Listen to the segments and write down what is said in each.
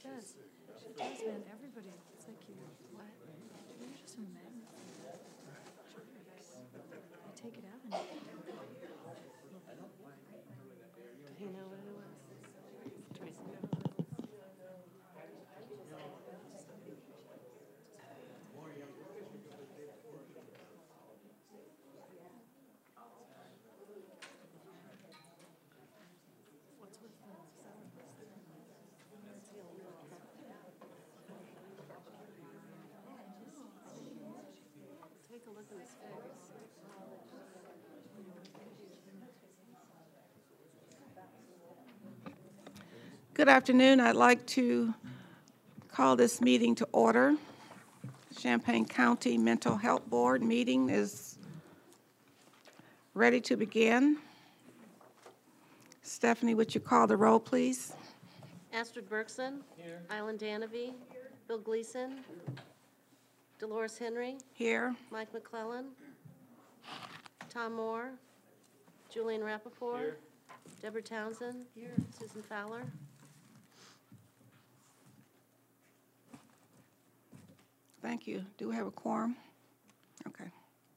does. She does, man. Everybody. It's like you. What? You're just a magnet. You take it out and Did he know what it was? Teresa. What's with the take a look at his face. Good afternoon. I'd like to call this meeting to order. Champaign County Mental Health Board meeting is ready to begin. Stephanie, would you call the roll, please? Astrid Bergson. Here. Island Danavy. Bill Gleason. Dolores Henry. Here. Mike McClellan. Tom Moore. Julian Rappaport. Here. Deborah Townsend. Here. Susan Fowler. Thank you. Do we have a quorum? Okay.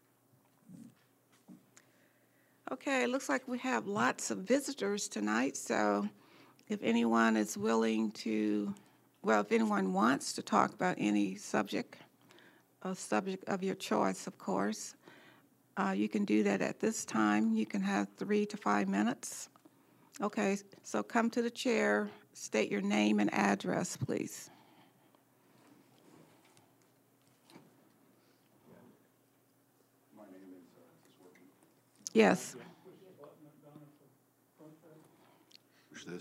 Okay, it looks like we have lots of visitors tonight, so if anyone is willing to, well, if anyone wants to talk about any subject of your choice, of course, you can do that at this time. You can have 3 to 5 minutes. Okay, so come to the chair, state your name and address, please. Yes. Push this.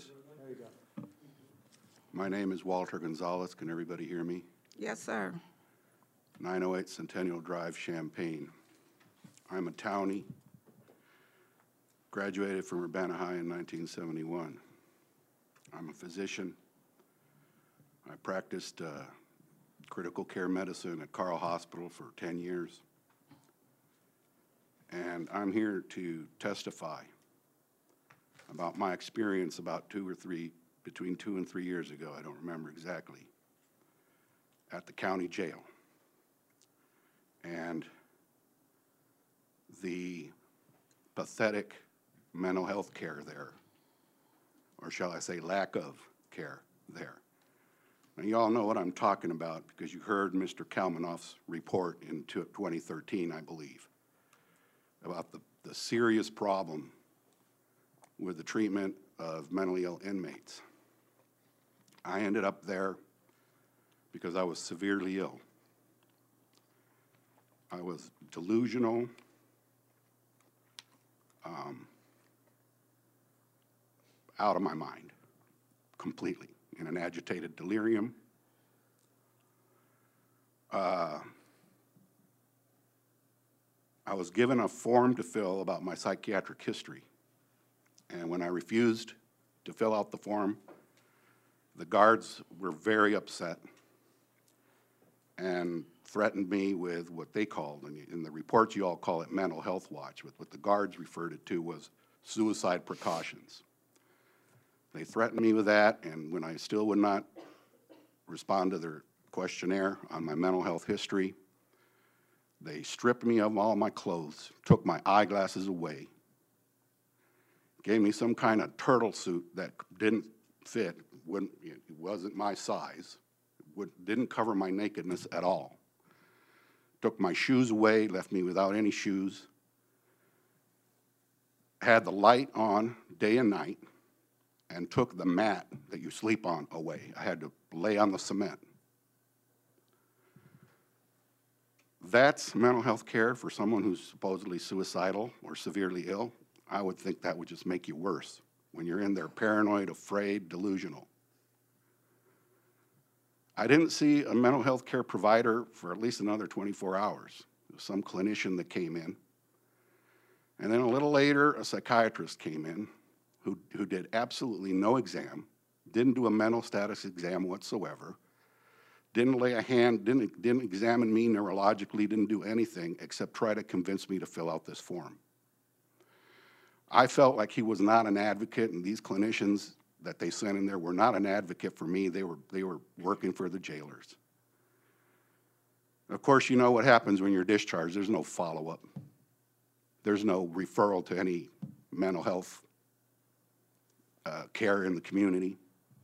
My name is Walter Gonzalez. Can everybody hear me? Yes, sir. 908 Centennial Drive, Champaign. I'm a townie. Graduated from Urbana High in 1971. I'm a physician. I practiced critical care medicine at Carle Hospital for 10 years. And I'm here to testify about my experience about between 2 and 3 years ago, I don't remember exactly, at the county jail. And the pathetic mental health care there, or shall I say lack of care there. Now, you all know what I'm talking about because you heard Mr. Kalmanoff's report in 2013, I believe, about the serious problem with the treatment of mentally ill inmates. I ended up there because I was severely ill. I was delusional, out of my mind, completely, in an agitated delirium. I was given a form to fill about my psychiatric history. And when I refused to fill out the form, the guards were very upset and threatened me with what they called, in the reports you all call it mental health watch, but what the guards referred it to was suicide precautions. They threatened me with that, and when I still would not respond to their questionnaire on my mental health history, they stripped me of all my clothes, took my eyeglasses away, gave me some kind of turtle suit that didn't fit, it wasn't my size, didn't cover my nakedness at all. Took my shoes away, left me without any shoes, had the light on day and night, and took the mat that you sleep on away. I had to lay on the cement. That's mental health care for someone who's supposedly suicidal or severely ill. I would think that would just make you worse when you're in there paranoid, afraid, delusional. I didn't see a mental health care provider for at least another 24 hours. There was some clinician that came in. And then a little later, a psychiatrist came in who did absolutely no exam, didn't do a mental status exam whatsoever, didn't lay a hand, didn't examine me neurologically, didn't do anything except try to convince me to fill out this form. I felt like he was not an advocate, and these clinicians that they sent in there were not an advocate for me. They were working for the jailers. Of course, you know what happens when you're discharged. There's no follow-up. There's no referral to any mental health care in the community.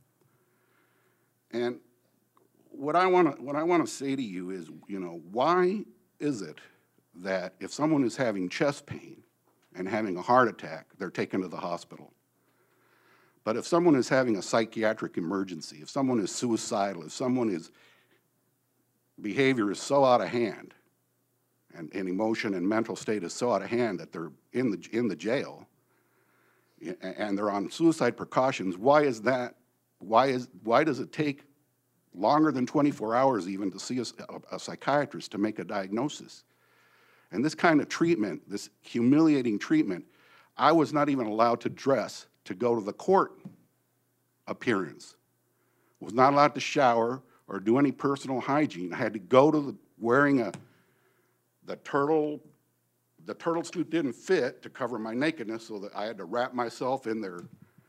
And what I want to say to you is, you know, why is it that if someone is having chest pain and having a heart attack, they're taken to the hospital? But if someone is having a psychiatric emergency, if someone is suicidal, if someone's behavior is so out of hand, and emotion and mental state is so out of hand that they're in the jail, and they're on suicide precautions, why is that? Why does it take longer than 24 hours even to see a psychiatrist to make a diagnosis? And this kind of treatment, this humiliating treatment, I was not even allowed to dress to go to the court appearance. Was not allowed to shower or do any personal hygiene. I had to go to wearing the turtle suit didn't fit to cover my nakedness, so that I had to wrap myself in their,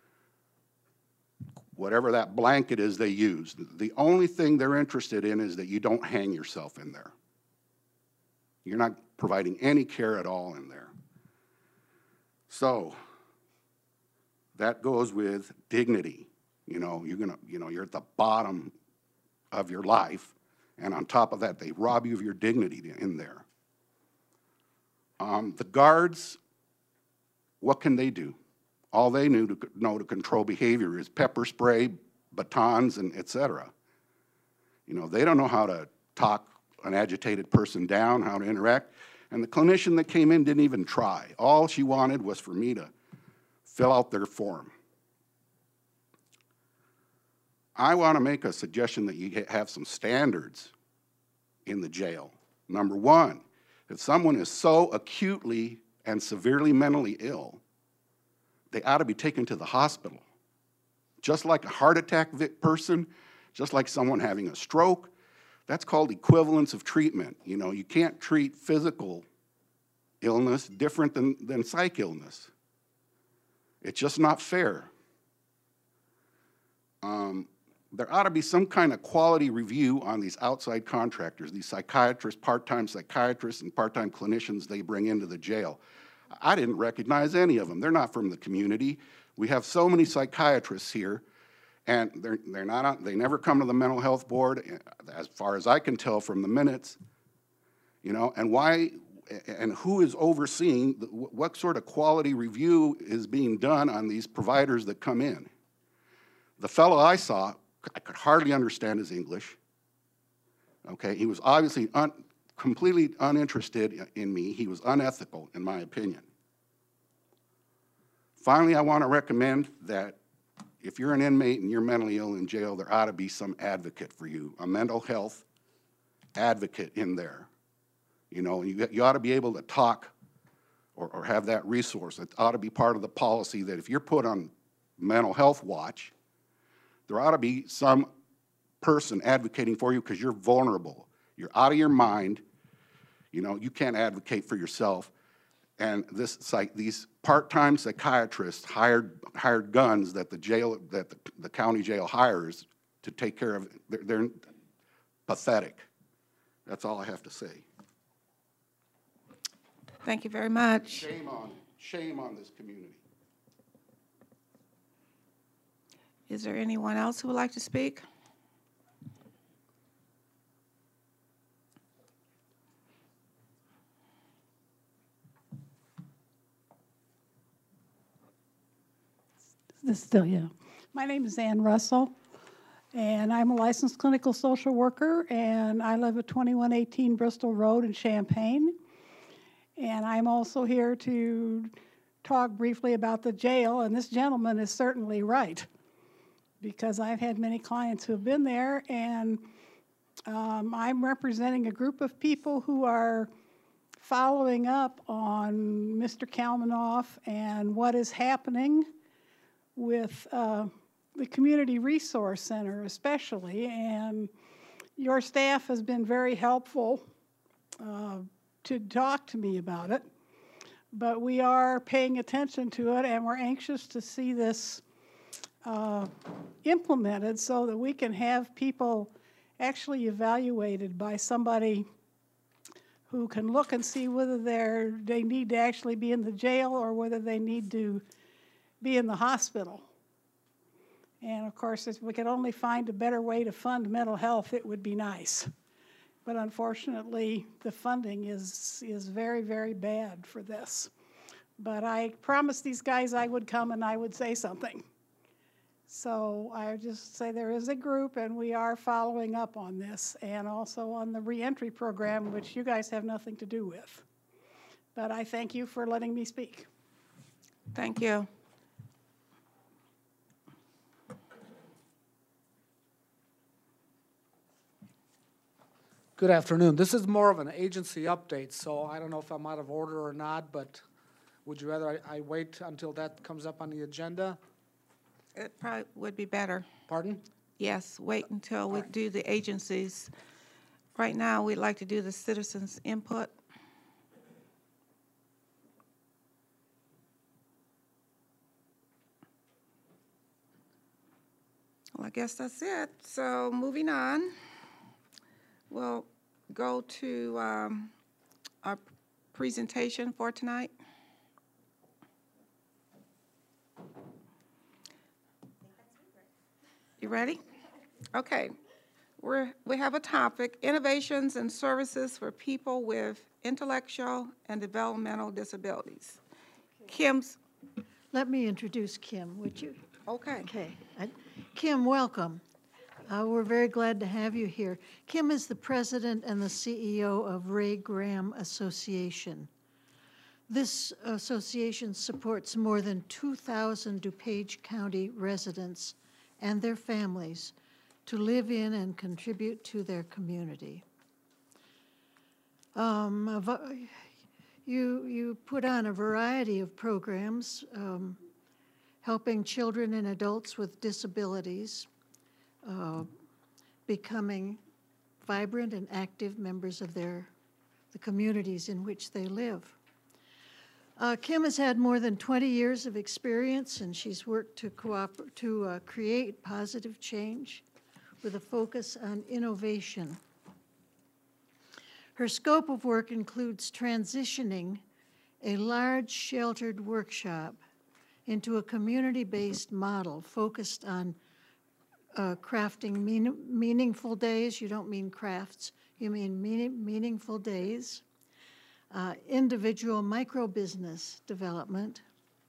whatever that blanket is they use. The only thing they're interested in is that you don't hang yourself in there. You're not providing any care at all in there. So that goes with dignity. You know, you're at the bottom of your life, and on top of that, they rob you of your dignity in there. The guards, what can they do? All they know to control behavior is pepper spray, batons, and et cetera. You know, they don't know how to talk an agitated person down, how to interact. And the clinician that came in didn't even try. All she wanted was for me to fill out their form. I want to make a suggestion that you have some standards in the jail. Number one, if someone is so acutely and severely mentally ill, they ought to be taken to the hospital. Just like a heart attack person, just like someone having a stroke, that's called equivalence of treatment. You know, you can't treat physical illness different than psych illness. It's just not fair. There ought to be some kind of quality review on these outside contractors, these psychiatrists, part-time psychiatrists, and part-time clinicians they bring into the jail. I didn't recognize any of them. They're not from the community. We have so many psychiatrists here, and they never come to the mental health board, as far as I can tell from the minutes. You know, and why, and who is overseeing, what sort of quality review is being done on these providers that come in? The fellow I saw, I could hardly understand his English. Okay, he was obviously completely uninterested in me. He was unethical, in my opinion. Finally, I want to recommend that if you're an inmate and you're mentally ill in jail, there ought to be some advocate for you, a mental health advocate in there. You know, you ought to be able to talk or have that resource. It ought to be part of the policy that if you're put on mental health watch, there ought to be some person advocating for you because you're vulnerable. You're out of your mind. You know, you can't advocate for yourself. And these part-time psychiatrists hired guns that the county jail hires to take care of. They're pathetic. That's all I have to say. Thank you very much. Shame on this community. Is there anyone else who would like to speak? This is still you. My name is Ann Russell, and I'm a licensed clinical social worker, and I live at 2118 Bristol Road in Champaign. And I'm also here to talk briefly about the jail, and this gentleman is certainly right, because I've had many clients who have been there, and I'm representing a group of people who are following up on Mr. Kalmanoff and what is happening with the Community Resource Center especially, and your staff has been very helpful to talk to me about it, but we are paying attention to it, and we're anxious to see this implemented so that we can have people actually evaluated by somebody who can look and see whether they need to actually be in the jail or whether they need to be in the hospital. And of course, if we could only find a better way to fund mental health, it would be nice. But unfortunately, the funding is very, very bad for this. But I promised these guys I would come and I would say something. So I just say there is a group, and we are following up on this, and also on the reentry program, which you guys have nothing to do with. But I thank you for letting me speak. Thank you. Good afternoon. This is more of an agency update, so I don't know if I'm out of order or not, but would you rather I wait until that comes up on the agenda? It probably would be better. Pardon? Yes, wait until we do the agencies. Right now, we'd like to do the citizens' input. Well, I guess that's it. So moving on, we'll go to our presentation for tonight. You ready? Okay. We have a topic, innovations and services for people with intellectual and developmental disabilities. Kim's, Let me introduce Kim, would you? okay. Okay. Kim, welcome. We're very glad to have you here. Kim is the president and the CEO of Ray Graham Association. This association supports more than 2,000 DuPage County residents and their families to live in and contribute to their community. You put on a variety of programs helping children and adults with disabilities becoming vibrant and active members of the communities in which they live. Kim has had more than 20 years of experience, and she's worked to create positive change with a focus on innovation. Her scope of work includes transitioning a large sheltered workshop into a community-based model focused on crafting meaningful days. You don't mean crafts, you mean meaningful days. Individual micro-business development,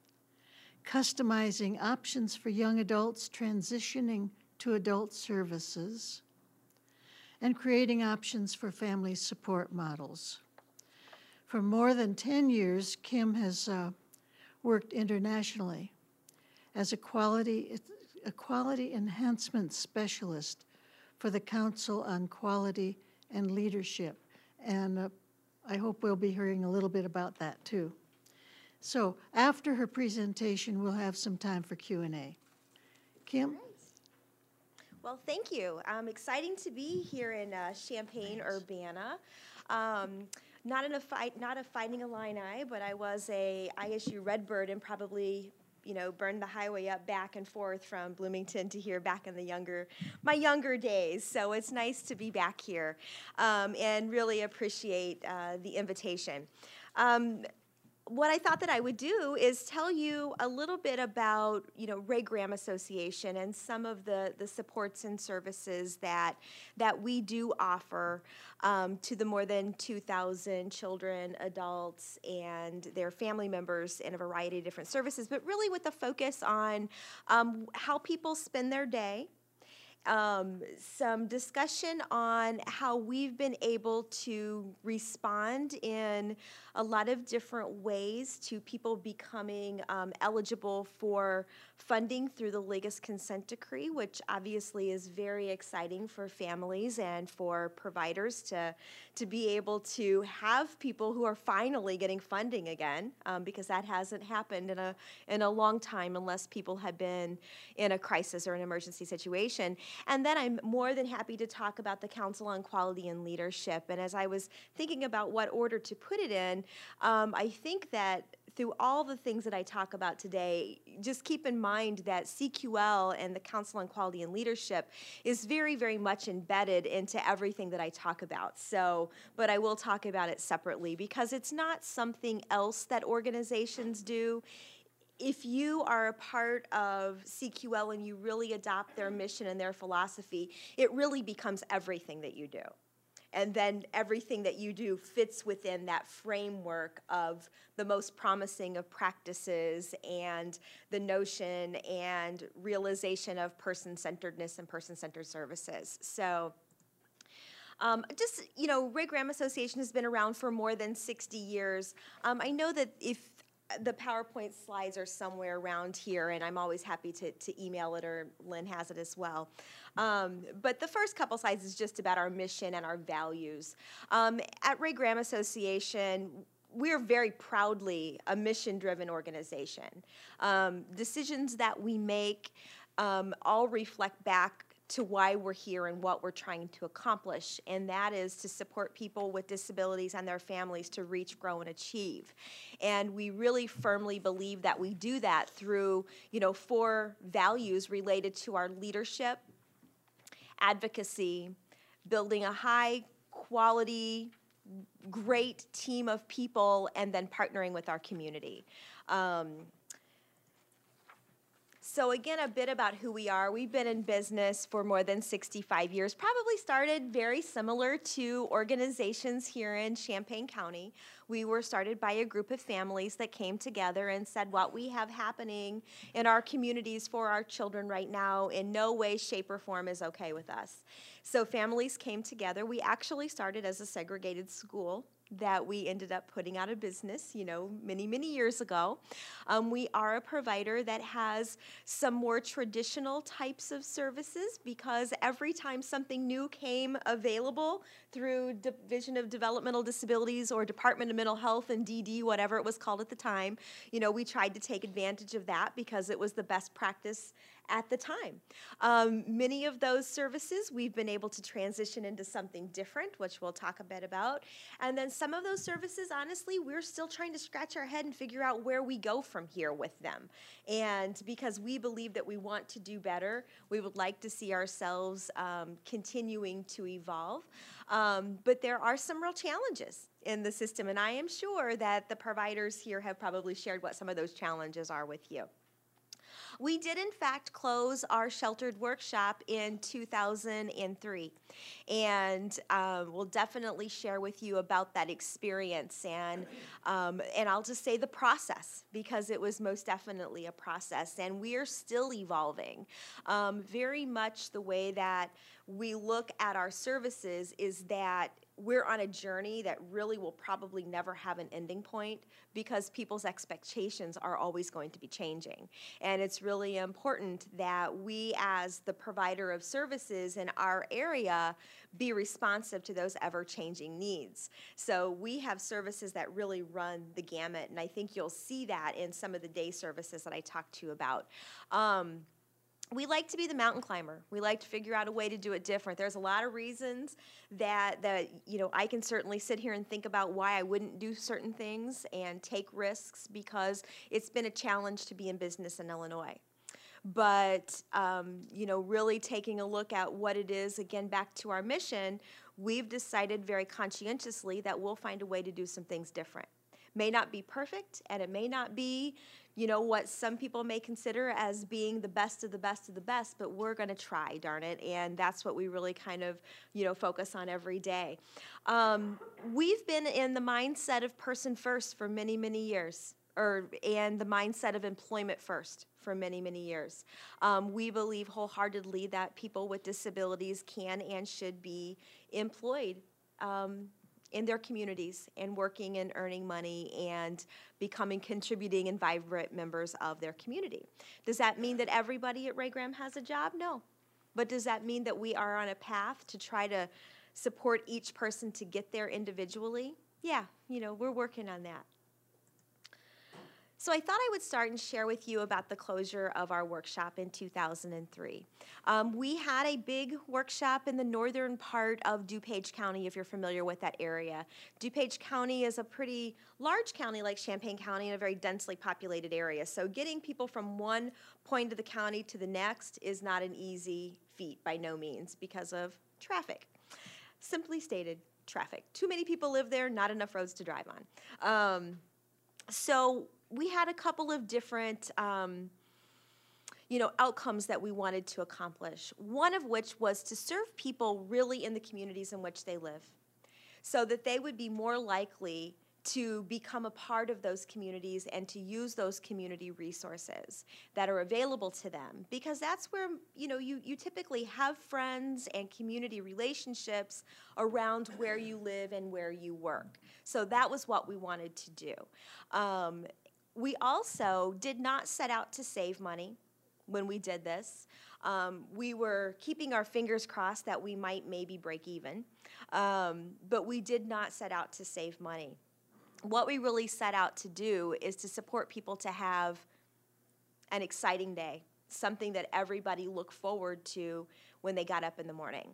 customizing options for young adults transitioning to adult services, and creating options for family support models. For more than 10 years, Kim has worked internationally as a quality enhancement specialist for the Council on Quality and Leadership. And I hope we'll be hearing a little bit about that too. So after her presentation, we'll have some time for Q&A. Kim? Great. Well, thank you. Exciting to be here in Champaign-Urbana. Not a Fighting Illini, but I was a ISU Redbird and probably burned the highway up back and forth from Bloomington to here back in my younger days. So it's nice to be back here and really appreciate the invitation. What I thought that I would do is tell you a little bit about, Ray Graham Association and some of the supports and services that we do offer to the more than 2,000 children, adults, and their family members in a variety of different services, but really with a focus on how people spend their day. Some discussion on how we've been able to respond in a lot of different ways to people becoming eligible for funding through the Ligas Consent Decree, which obviously is very exciting for families and for providers to be able to have people who are finally getting funding again, because that hasn't happened in a long time unless people have been in a crisis or an emergency situation. And then I'm more than happy to talk about the Council on Quality and Leadership. And as I was thinking about what order to put it in, I think that through all the things that I talk about today, just keep in mind that CQL and the Council on Quality and Leadership is very, very much embedded into everything that I talk about. So, but I will talk about it separately because it's not something else that organizations do. If you are a part of CQL and you really adopt their mission and their philosophy, it really becomes everything that you do. And then everything that you do fits within that framework of the most promising of practices and the notion and realization of person-centeredness and person-centered services. So just, you know, Ray Graham Association has been around for more than 60 years. I know that if the PowerPoint slides are somewhere around here, and I'm always happy to email it, or Lynn has it as well. But the first couple slides is just about our mission and our values. At Ray Graham Association, we're very proudly a mission-driven organization. Decisions that we make all reflect back to why we're here and what we're trying to accomplish, and that is to support people with disabilities and their families to reach, grow, and achieve. And we really firmly believe that we do that through, you know, 4 values related to our leadership, advocacy, building a high quality, great team of people, and then partnering with our community. So again, a bit about who we are. We've been in business for more than 65 years, probably started very similar to organizations here in Champaign County. We were started by a group of families that came together and said, what we have happening in our communities for our children right now in no way, shape, or form is okay with us. So families came together. We actually started as a segregated school that we ended up putting out of business, you know, many, many years ago. We are a provider that has some more traditional types of services because every time something new came available through Division of Developmental Disabilities or Department of Mental Health and DD, whatever it was called at the time, you know, we tried to take advantage of that because it was the best practice at the time. Many of those services we've been able to transition into something different, which we'll talk a bit about. And then some of those services, honestly, we're still trying to scratch our head and figure out where we go from here with them. And because we believe that we want to do better, we would like to see ourselves continuing to evolve. But there are some real challenges in the system, and I am sure that the providers here have probably shared what some of those challenges are with you. We did, in fact, close our sheltered workshop in 2003, and we'll definitely share with you about that experience, and I'll just say the process, because it was most definitely a process, and we are still evolving. Very much the way that we look at our services is that we're on a journey that really will probably never have an ending point because people's expectations are always going to be changing. And it's really important that we, as the provider of services in our area, be responsive to those ever-changing needs. So we have services that really run the gamut, and I think you'll see that in some of the day services that I talked to you about. We like to be the mountain climber. We like to figure out a way to do it different. There's a lot of reasons that you know, I can certainly sit here and think about why I wouldn't do certain things and take risks because it's been a challenge to be in business in Illinois. But, you know, really taking a look at what it is, again, back to our mission, we've decided very conscientiously that we'll find a way to do some things different. May not be perfect, and it may not be, you know, what some people may consider as being the best of the best of the best, but we're going to try, darn it, and that's what we really kind of, you know, focus on every day. We've been in the mindset of person first for many, many years, and the mindset of employment first for many, many years. We believe wholeheartedly that people with disabilities can and should be employed in their communities and working and earning money and becoming contributing and vibrant members of their community. Does that mean that everybody at Ray Graham has a job? No. But does that mean that we are on a path to try to support each person to get there individually? Yeah, you know, we're working on that. So I thought I would start and share with you about the closure of our workshop in 2003. We had a big workshop in the northern part of DuPage County, if you're familiar with that area. DuPage County is a pretty large county like Champaign County in a very densely populated area. So getting people from one point of the county to the next is not an easy feat by no means because of traffic. Simply stated, traffic. Too many people live there, not enough roads to drive on. So we had a couple of different outcomes that we wanted to accomplish. One of which was to serve people really in the communities in which they live, so that they would be more likely to become a part of those communities and to use those community resources that are available to them, because that's where you typically have friends and community relationships around where you live and where you work. So that was what we wanted to do. We also did not set out to save money when we did this. We were keeping our fingers crossed that we might maybe break even, but we did not set out to save money. What we really set out to do is to support people to have an exciting day, something that everybody looked forward to when they got up in the morning.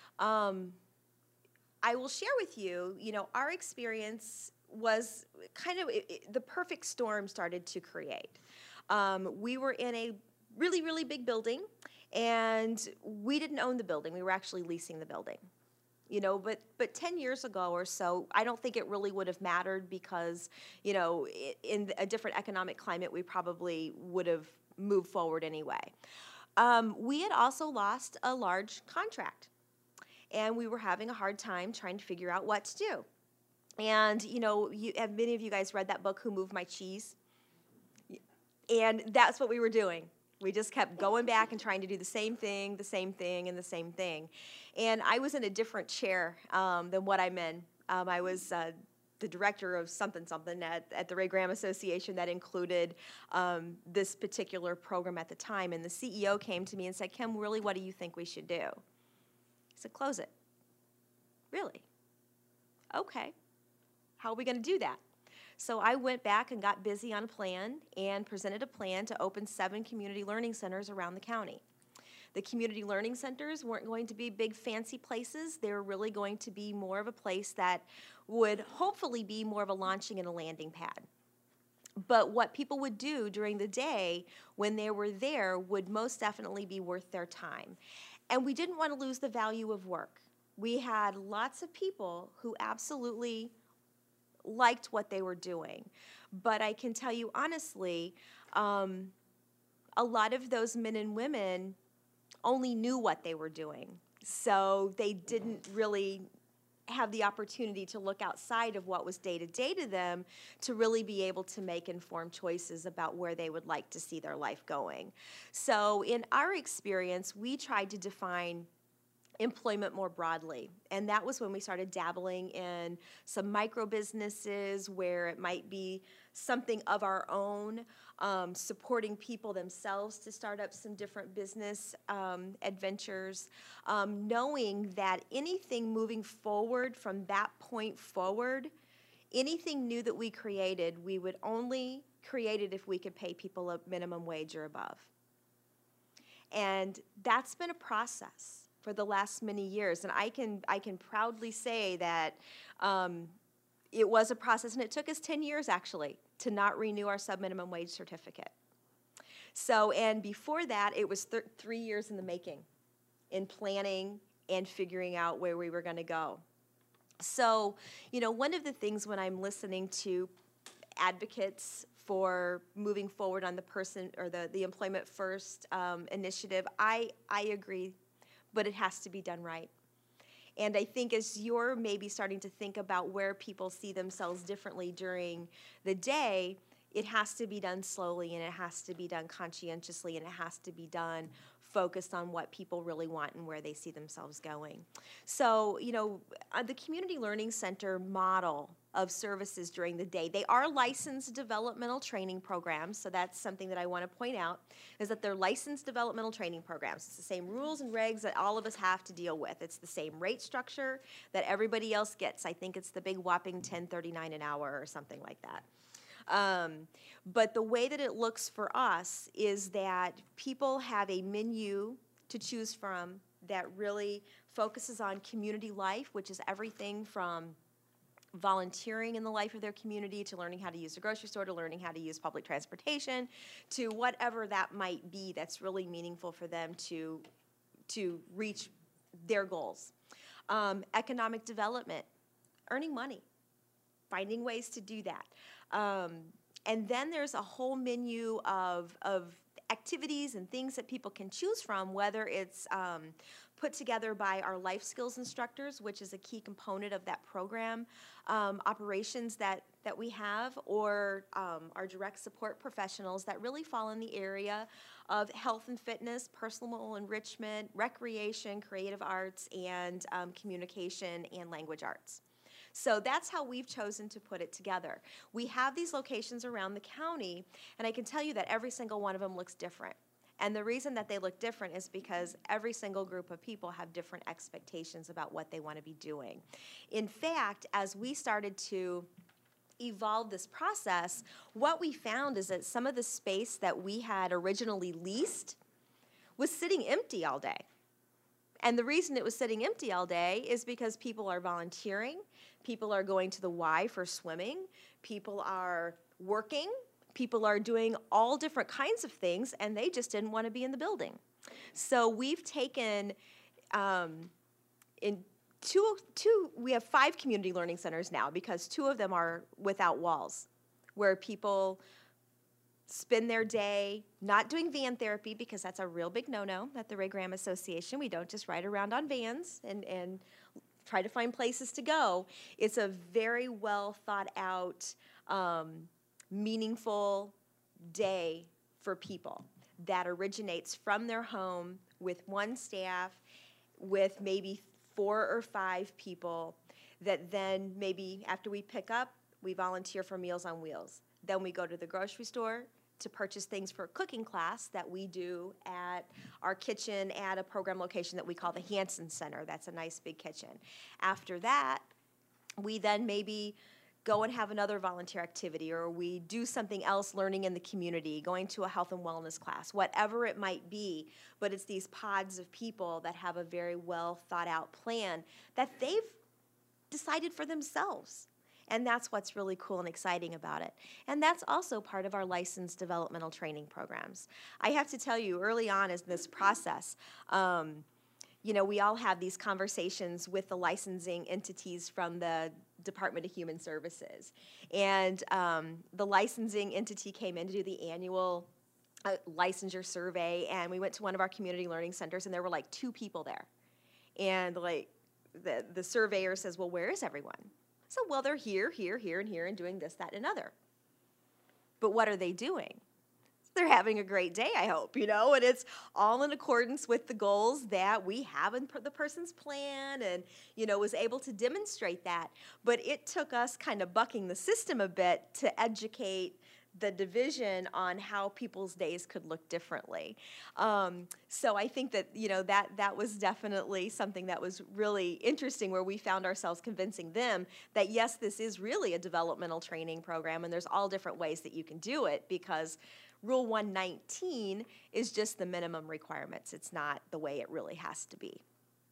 I will share with you, our experience was kind of the perfect storm started to create. We were in a really, really big building, and we didn't own the building. We were actually leasing the building. But 10 years ago or so, I don't think it really would have mattered because, in a different economic climate, we probably would have moved forward anyway. We had also lost a large contract, and we were having a hard time trying to figure out what to do. And, have many of you guys read that book, Who Moved My Cheese? And that's what we were doing. We just kept going back and trying to do the same thing, and the same thing. And I was in a different chair than what I'm in. I was the director of something at the Ray Graham Association that included this particular program at the time. And the CEO came to me and said, Kim, really, what do you think we should do? I said, close it. Really? Okay. How are we going to do that? So I went back and got busy on a plan and presented a plan to open 7 community learning centers around the county. The community learning centers weren't going to be big fancy places. They were really going to be more of a place that would hopefully be more of a launching and a landing pad. But what people would do during the day when they were there would most definitely be worth their time. And we didn't want to lose the value of work. We had lots of people who absolutely liked what they were doing. But I can tell you honestly, a lot of those men and women only knew what they were doing. So they didn't really have the opportunity to look outside of what was day-to-day to them to really be able to make informed choices about where they would like to see their life going. So in our experience, we tried to define employment more broadly. And that was when we started dabbling in some micro businesses where it might be something of our own, supporting people themselves to start up some different business adventures, knowing that anything moving forward from that point forward, anything new that we created, we would only create it if we could pay people a minimum wage or above. And that's been a process for the last many years, and I can proudly say that it was a process, and it took us 10 years actually to not renew our sub-minimum wage certificate. So, and before that, it was 3 years in the making, in planning and figuring out where we were going to go. So, one of the things when I'm listening to advocates for moving forward on the person or the Employment First initiative, I agree. But it has to be done right. And I think as you're maybe starting to think about where people see themselves differently during the day, it has to be done slowly, and it has to be done conscientiously, and it has to be done focused on what people really want and where they see themselves going. So, the Community Learning Center model of services during the day, they are licensed developmental training programs, so that's something that I want to point out, is that they're licensed developmental training programs. It's the same rules and regs that all of us have to deal with. It's the same rate structure that everybody else gets. I think it's the big whopping $10.39 an hour or something like that. But the way that it looks for us is that people have a menu to choose from that really focuses on community life, which is everything from volunteering in the life of their community to learning how to use the grocery store to learning how to use public transportation to whatever that might be that's really meaningful for them to reach their goals. Economic development, earning money, finding ways to do that. And then there's a whole menu of activities and things that people can choose from, whether it's put together by our life skills instructors, which is a key component of that program, operations that we have, or our direct support professionals that really fall in the area of health and fitness, personal enrichment, recreation, creative arts, and communication and language arts. So that's how we've chosen to put it together. We have these locations around the county, and I can tell you that every single one of them looks different. And the reason that they look different is because every single group of people have different expectations about what they want to be doing. In fact, as we started to evolve this process, what we found is that some of the space that we had originally leased was sitting empty all day. And the reason it was sitting empty all day is because people are volunteering, people are going to the Y for swimming, people are working, people are doing all different kinds of things, and they just didn't want to be in the building. So we've taken, we have 5 community learning centers now because 2 of them are without walls, where people spend their day not doing van therapy, because that's a real big no-no at the Ray Graham Association. We don't just ride around on vans and try to find places to go. It's a very well thought out, meaningful day for people that originates from their home with one staff, with maybe 4 or 5 people that then maybe after we pick up, we volunteer for Meals on Wheels. Then we go to the grocery store to purchase things for a cooking class that we do at our kitchen at a program location that we call the Hansen Center. That's a nice big kitchen. After that, we then maybe go and have another volunteer activity, or we do something else learning in the community, going to a health and wellness class, whatever it might be. But it's these pods of people that have a very well thought out plan that they've decided for themselves. And that's what's really cool and exciting about it. And that's also part of our licensed developmental training programs. I have to tell you, early on in this process, we all have these conversations with the licensing entities from the Department of Human Services. And the licensing entity came in to do the annual licensure survey, and we went to one of our community learning centers, and there were like 2 people there. And like the surveyor says, well, where is everyone? So, well, they're here, here, here, and here, and doing this, that, and another. But what are they doing? They're having a great day, I hope, and it's all in accordance with the goals that we have in the person's plan, and, was able to demonstrate that. But it took us kind of bucking the system a bit to educate the division on how people's days could look differently. So I think that, that was definitely something that was really interesting, where we found ourselves convincing them that, yes, this is really a developmental training program, and there's all different ways that you can do it, because Rule 119 is just the minimum requirements. It's not the way it really has to be.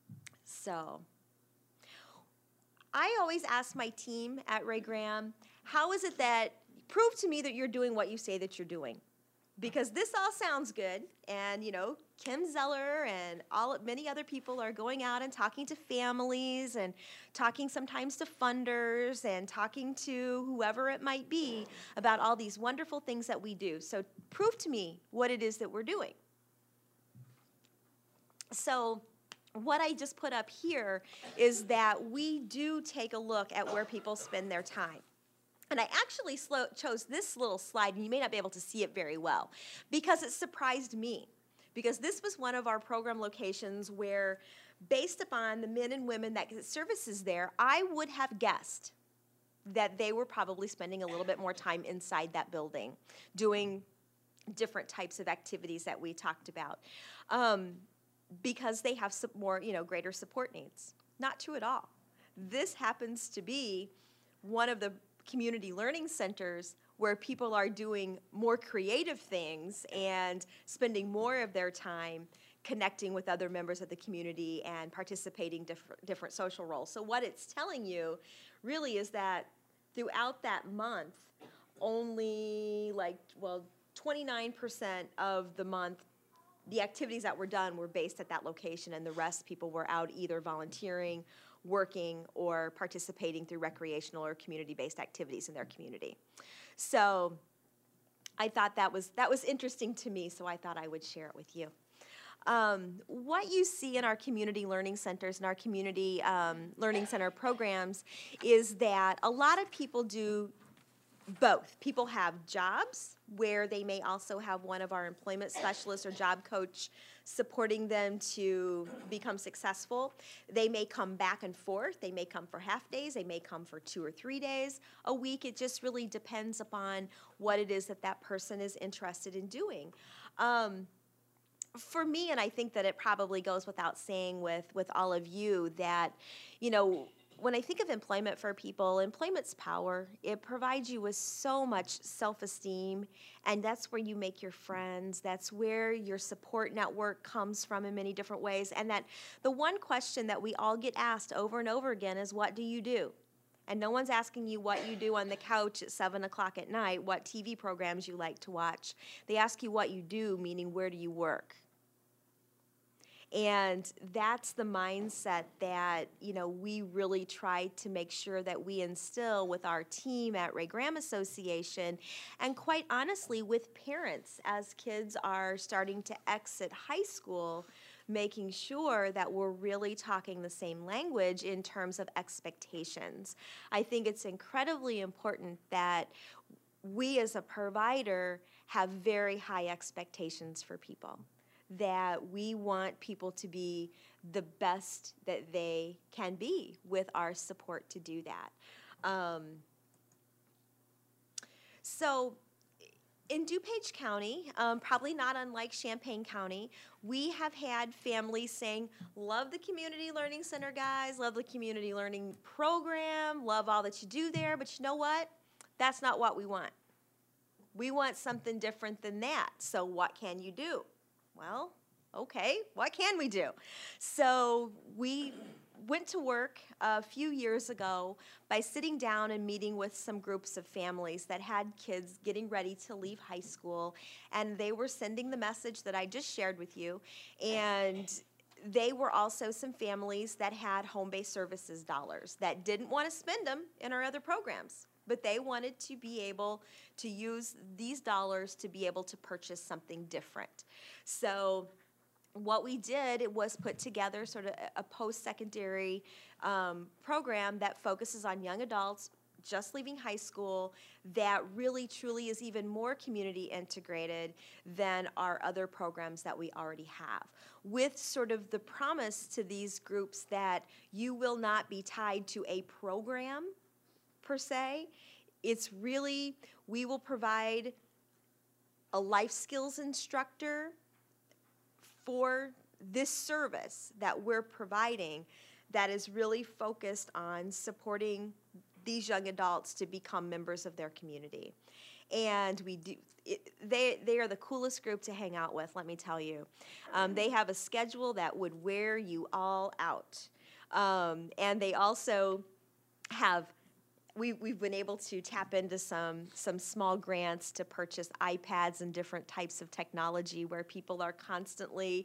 So I always ask my team at Ray Graham, how is it that prove to me that you're doing what you say that you're doing? Because this all sounds good, and Kim Zeller and many other people are going out and talking to families and talking sometimes to funders and talking to whoever it might be about all these wonderful things that we do. So prove to me what it is that we're doing. So what I just put up here is that we do take a look at where people spend their time. And I actually chose this little slide, and you may not be able to see it very well, because it surprised me. Because this was one of our program locations where, based upon the men and women that get services there, I would have guessed that they were probably spending a little bit more time inside that building, doing different types of activities that we talked about, because they have some more, greater support needs. Not true at all. This happens to be one of the community learning centers where people are doing more creative things and spending more of their time connecting with other members of the community and participating different social roles. So what it's telling you really is that throughout that month, only 29% of the month, the activities that were done were based at that location, and the rest people were out either volunteering, working, or participating through recreational or community-based activities in their community. So I thought that was interesting to me, so I thought I would share it with you. What you see in our community learning centers and our community learning center programs is that a lot of people do both. People have jobs where they may also have one of our employment specialists or job coach supporting them to become successful. They may come back and forth. They may come for half days. They may come for 2 or 3 days a week. It just really depends upon what it is that that person is interested in doing. For me, and I think that it probably goes without saying with all of you, that, when I think of employment for people, employment's power. It provides you with so much self-esteem, and that's where you make your friends. That's where your support network comes from in many different ways. And that the one question that we all get asked over and over again is, what do you do? And no one's asking you what you do on the couch at 7 o'clock at night, what TV programs you like to watch. They ask you what you do, meaning where do you work? And that's the mindset that, we really try to make sure that we instill with our team at Ray Graham Association, and quite honestly with parents as kids are starting to exit high school, making sure that we're really talking the same language in terms of expectations. I think it's incredibly important that we as a provider have very high expectations for people, that we want people to be the best that they can be with our support to do that. So in DuPage County, probably not unlike Champaign County, we have had families saying, love the Community Learning Center, guys, love the Community Learning Program, love all that you do there, but you know what? That's not what we want. We want something different than that. So what can you do? Well, okay, what can we do? So we went to work a few years ago by sitting down and meeting with some groups of families that had kids getting ready to leave high school, and they were sending the message that I just shared with you, and they were also some families that had home-based services dollars that didn't want to spend them in our other programs, but they wanted to be able to use these dollars to be able to purchase something different. So what we did was put together sort of a post-secondary program that focuses on young adults just leaving high school that really truly is even more community integrated than our other programs that we already have, with sort of the promise to these groups that you will not be tied to a program per se. It's really, we will provide a life skills instructor for this service that we're providing that is really focused on supporting these young adults to become members of their community. And we do, they are the coolest group to hang out with, let me tell you. They have a schedule that would wear you all out. And they also have, we've been able to tap into some small grants to purchase iPads and different types of technology where people are constantly,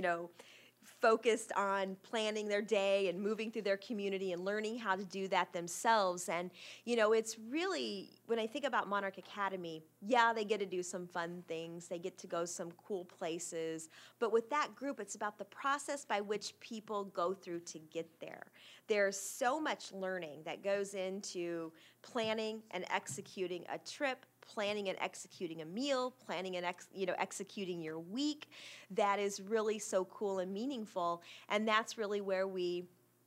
focused on planning their day and moving through their community and learning how to do that themselves. And, it's really, when I think about Monarch Academy, yeah, they get to do some fun things. They get to go some cool places. But with that group, it's about the process by which people go through to get there. There's so much learning that goes into planning and executing a trip, planning and executing a meal, planning and executing your week, that is really so cool and meaningful. And that's really where we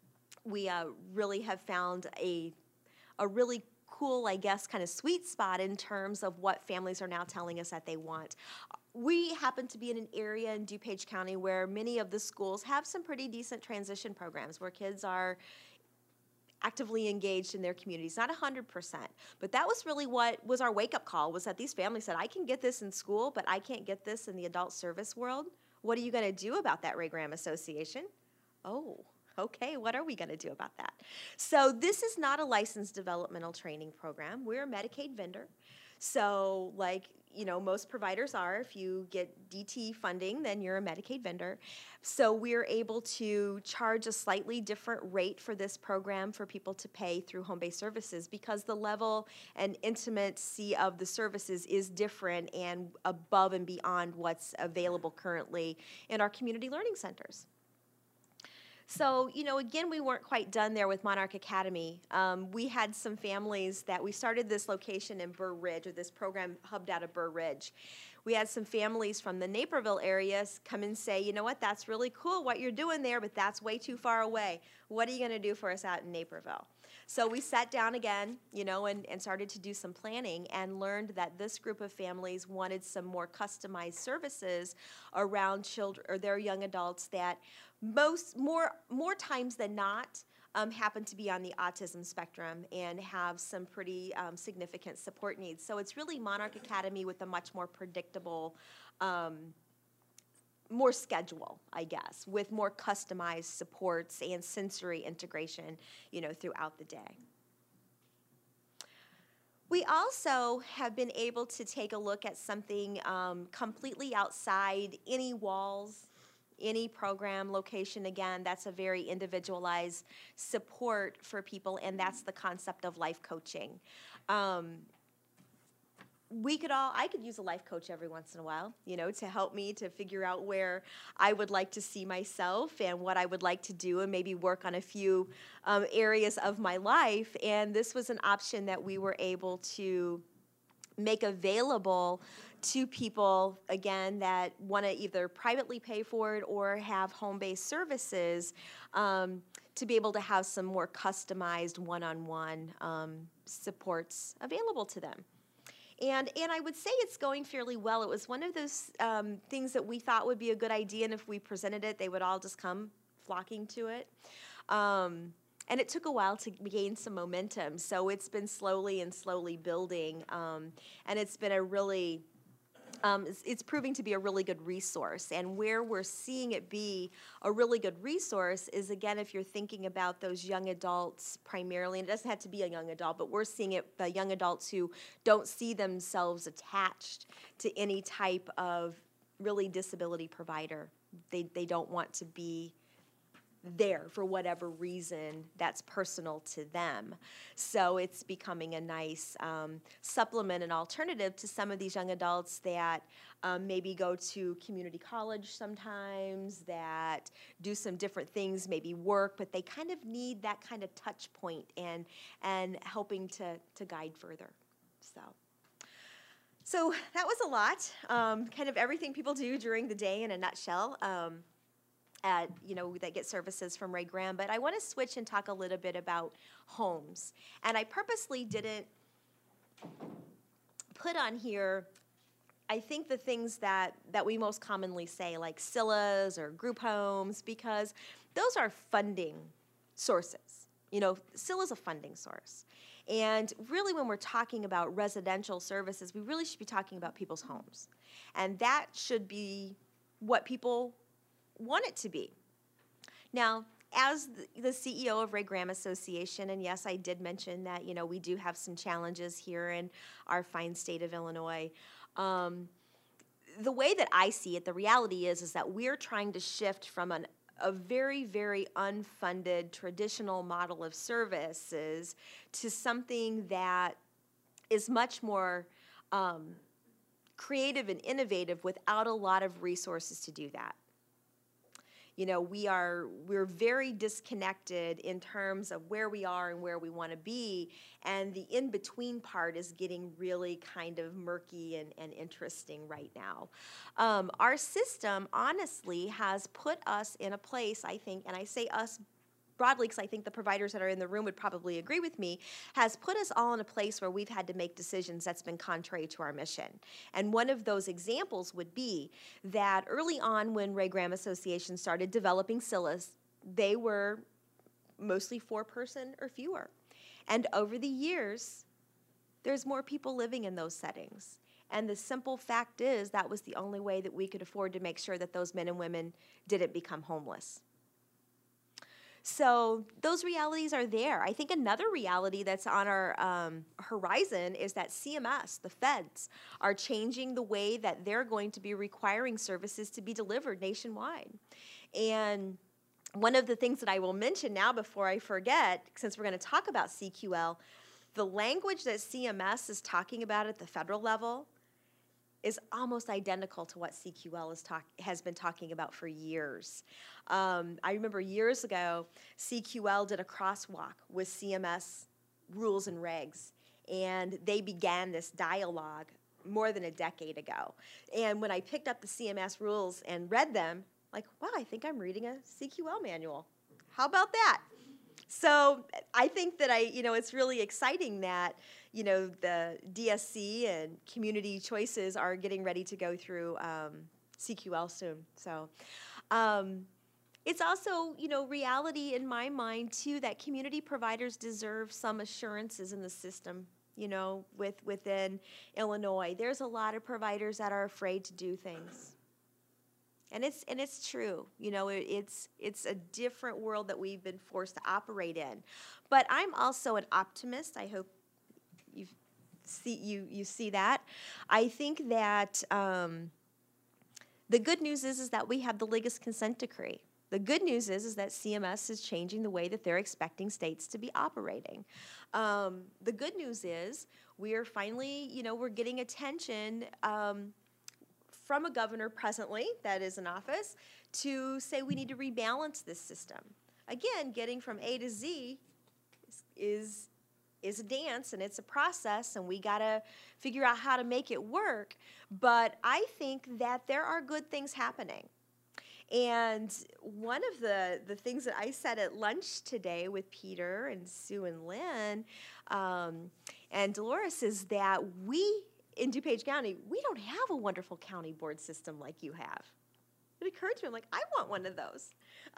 really have found a really cool, I guess, kind of sweet spot in terms of what families are now telling us that they want. We happen to be in an area in DuPage County where many of the schools have some pretty decent transition programs where kids are actively engaged in their communities. Not 100%, but that was really what was our wake-up call, was that these families said, I can get this in school, but I can't get this in the adult service world. What are you going to do about that, Ray Graham Association? Oh, okay, what are we going to do about that? So this is not a licensed developmental training program. We're a Medicaid vendor. So like, most providers are, if you get DT funding, then you're a Medicaid vendor. So we're able to charge a slightly different rate for this program for people to pay through home-based services, because the level and intimacy of the services is different and above and beyond what's available currently in our community learning centers. So, again, we weren't quite done there with Monarch Academy. We had some families that we started this location in Burr Ridge, or this program hubbed out of Burr Ridge. We had some families from the Naperville area come and say, you know what, that's really cool what you're doing there, but that's way too far away. What are you going to do for us out in Naperville? So we sat down again, and started to do some planning, and learned that this group of families wanted some more customized services around children or their young adults that more times than not happen to be on the autism spectrum and have some pretty significant support needs. So it's really Monarch Academy with a much more predictable, more schedule, I guess, with more customized supports and sensory integration, throughout the day. We also have been able to take a look at something completely outside any walls, any program location. Again, that's a very individualized support for people, and that's the concept of life coaching. I could use a life coach every once in a while, to help me to figure out where I would like to see myself and what I would like to do, and maybe work on a few areas of my life. And this was an option that we were able to make available to people, again, that want to either privately pay for it or have home-based services, to be able to have some more customized one-on-one supports available to them. And I would say it's going fairly well. It was one of those things that we thought would be a good idea, and if we presented it, they would all just come flocking to it. And it took a while to gain some momentum, so it's been slowly building, and it's been a really, it's proving to be a really good resource. And where we're seeing it be a really good resource is, again, if you're thinking about those young adults primarily, and it doesn't have to be a young adult, but we're seeing it, the young adults who don't see themselves attached to any type of really disability provider. They don't want to be there for whatever reason that's personal to them. So it's becoming a nice supplement and alternative to some of these young adults that maybe go to community college sometimes, that do some different things, maybe work, but they kind of need that kind of touch point and helping to guide further. So that was a lot, kind of everything people do during the day in a nutshell. That get services from Ray Graham. But I want to switch and talk a little bit about homes. And I purposely didn't put on here, I think, the things that we most commonly say, like SILAs or group homes, because those are funding sources. SILA's a funding source. And really, when we're talking about residential services, we really should be talking about people's homes. And that should be what people want it to be. Now, as the CEO of Ray Graham Association, and yes, I did mention that, we do have some challenges here in our fine state of Illinois. The way that I see it, the reality is that we're trying to shift from a very, very unfunded traditional model of services to something that is much more creative and innovative without a lot of resources to do that. We're very disconnected in terms of where we are and where we want to be, and the in-between part is getting really kind of murky and interesting right now. Our system, honestly, has put us in a place, I think, and I say us broadly because I think the providers that are in the room would probably agree with me, has put us all in a place where we've had to make decisions that's been contrary to our mission. And one of those examples would be that early on when Ray Graham Association started developing SILAs, they were mostly 4-person or fewer. And over the years, there's more people living in those settings. And the simple fact is that was the only way that we could afford to make sure that those men and women didn't become homeless. So those realities are there. I think another reality that's on our horizon is that CMS, the feds, are changing the way that they're going to be requiring services to be delivered nationwide. And one of the things that I will mention now before I forget, since we're going to talk about CQL, the language that CMS is talking about at the federal level is almost identical to what CQL has been talking about for years. I remember years ago, CQL did a crosswalk with CMS rules and regs, and they began this dialogue more than a decade ago. And when I picked up the CMS rules and read them, like, wow, I think I'm reading a CQL manual. How about that? So I think that it's really exciting that, the DSC and Community Choices are getting ready to go through CQL soon. So it's also, reality in my mind, too, that community providers deserve some assurances in the system, within Illinois. There's a lot of providers that are afraid to do things. And it's true, it's a different world that we've been forced to operate in. But I'm also an optimist. I hope you see that. I think that the good news is that we have the latest consent decree. The good news is that CMS is changing the way that they're expecting states to be operating. The good news is we are finally, we're getting attention from a governor presently that is in office to say we need to rebalance this system. Again, getting from A to Z is a dance and it's a process, and we got to figure out how to make it work. But I think that there are good things happening. And one of the things that I said at lunch today with Peter and Sue and Lynn and Dolores is that we in DuPage County, we don't have a wonderful county board system like you have. It occurred to me, I'm like, I want one of those.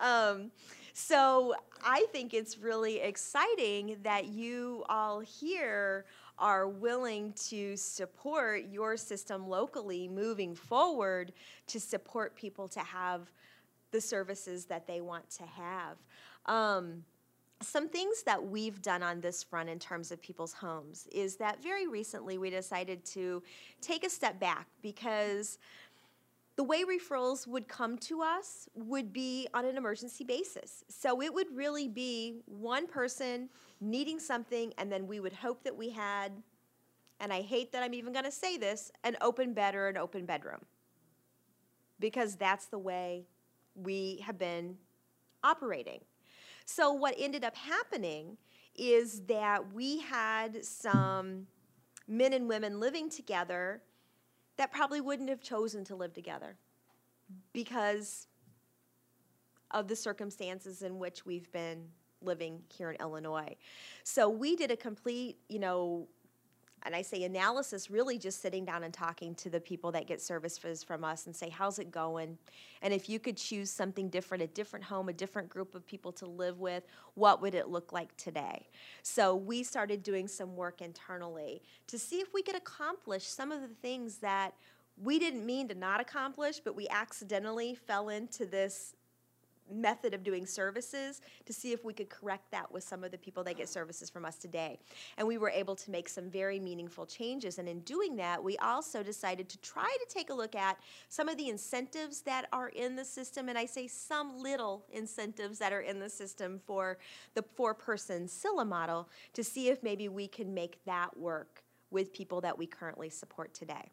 So I think it's really exciting that you all here are willing to support your system locally moving forward to support people to have the services that they want to have. Some things that we've done on this front in terms of people's homes is that very recently we decided to take a step back because the way referrals would come to us would be on an emergency basis. So it would really be one person needing something, and then we would hope that we had, and I hate that I'm even going to say this, an open bed or an open bedroom, because that's the way we have been operating. So what ended up happening is that we had some men and women living together that probably wouldn't have chosen to live together because of the circumstances in which we've been living here in Illinois. So we did a complete, and I say analysis, really just sitting down and talking to the people that get services from us and say, how's it going? And if you could choose something different, a different home, a different group of people to live with, what would it look like today? So we started doing some work internally to see if we could accomplish some of the things that we didn't mean to not accomplish, but we accidentally fell into this method of doing services to see if we could correct that with some of the people that get services from us today. And we were able to make some very meaningful changes. And in doing that, we also decided to try to take a look at some of the incentives that are in the system. And I say some little incentives that are in the system for the 4-person SCILA model to see if maybe we can make that work with people that we currently support today.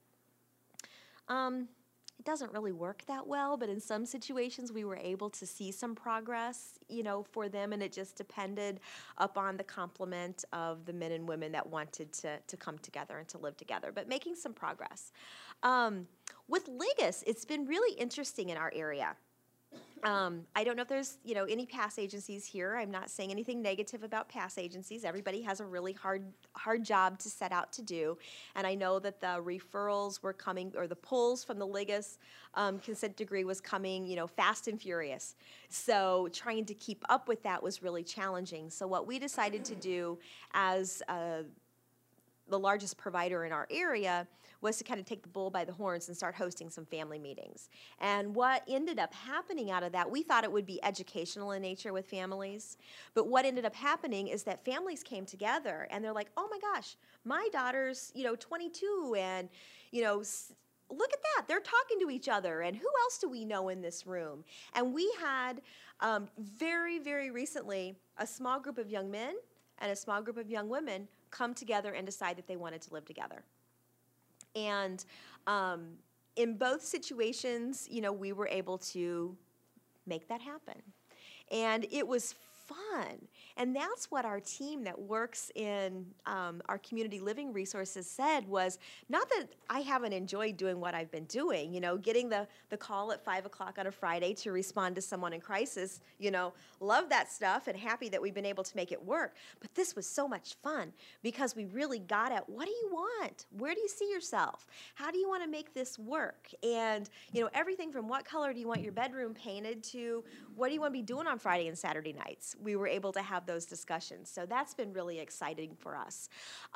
It doesn't really work that well, but in some situations we were able to see some progress, for them, and it just depended upon the complement of the men and women that wanted to come together and to live together, but making some progress. With LIGUS, it's been really interesting in our area. I don't know if there's, any pass agencies here. I'm not saying anything negative about pass agencies. Everybody has a really hard job to set out to do. And I know that the referrals were coming, or the pulls from the LIGUS consent decree was coming, fast and furious. So trying to keep up with that was really challenging. So what we decided to do as the largest provider in our area was to kind of take the bull by the horns and start hosting some family meetings. And what ended up happening out of that, we thought it would be educational in nature with families, but what ended up happening is that families came together and they're like, oh my gosh, my daughter's, 22 and, look at that, they're talking to each other, and who else do we know in this room? And we had very, very recently a small group of young men and a small group of young women come together and decide that they wanted to live together. And in both situations, we were able to make that happen. And it was fun. And that's what our team that works in our community living resources said was, not that I haven't enjoyed doing what I've been doing, getting the call at 5 o'clock on a Friday to respond to someone in crisis, love that stuff and happy that we've been able to make it work. But this was so much fun because we really got at, what do you want? Where do you see yourself? How do you want to make this work? And, everything from what color do you want your bedroom painted to what do you want to be doing on Friday and Saturday nights? We were able to have those discussions. So that's been really exciting for us.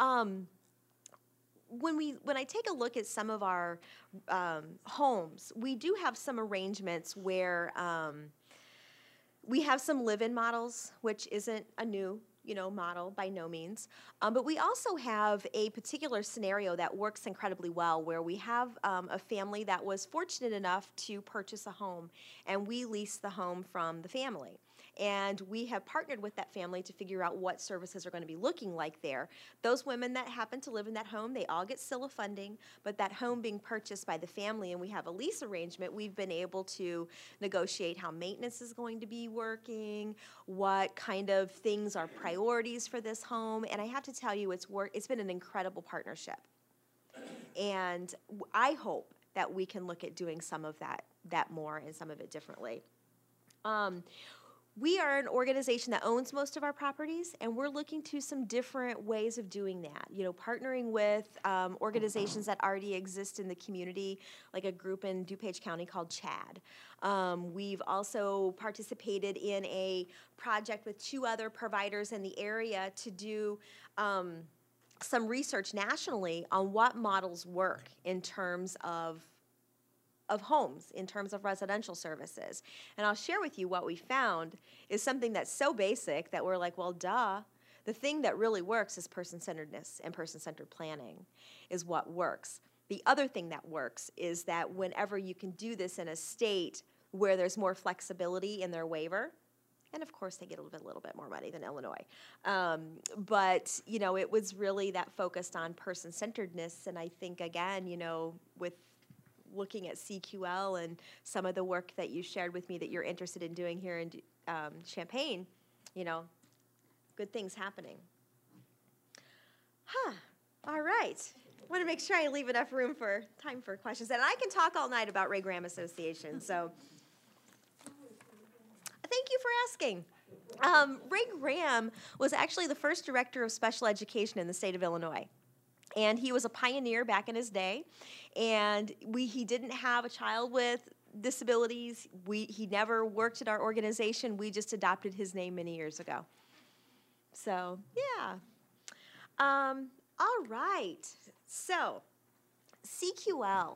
When I take a look at some of our homes, we do have some arrangements where we have some live-in models, which isn't a new model by no means. But we also have a particular scenario that works incredibly well where we have a family that was fortunate enough to purchase a home, and we lease the home from the family. And we have partnered with that family to figure out what services are going to be looking like there. Those women that happen to live in that home, they all get SILA funding, but that home being purchased by the family and we have a lease arrangement, we've been able to negotiate how maintenance is going to be working, what kind of things are priorities for this home. And I have to tell you, it's been an incredible partnership. And I hope that we can look at doing some of that more and some of it differently. We are an organization that owns most of our properties, and we're looking to some different ways of doing that. Partnering with organizations that already exist in the community, like a group in DuPage County called CHAD. We've also participated in a project with 2 other providers in the area to do some research nationally on what models work in terms of homes, in terms of residential services. And I'll share with you what we found is something that's so basic that we're like, well, duh. The thing that really works is person-centeredness, and person-centered planning is what works. The other thing that works is that whenever you can do this in a state where there's more flexibility in their waiver, and of course they get a little bit more money than Illinois, but it was really that focused on person-centeredness. And I think, again, with looking at CQL and some of the work that you shared with me that you're interested in doing here in Champaign, good things happening. All right. I want to make sure I leave enough time for questions. And I can talk all night about Ray Graham Association, so thank you for asking. Ray Graham was actually the first director of special education in the state of Illinois. And he was a pioneer back in his day, and he didn't have a child with disabilities. He never worked at our organization. We just adopted his name many years ago. So, yeah. All right. So, CQL.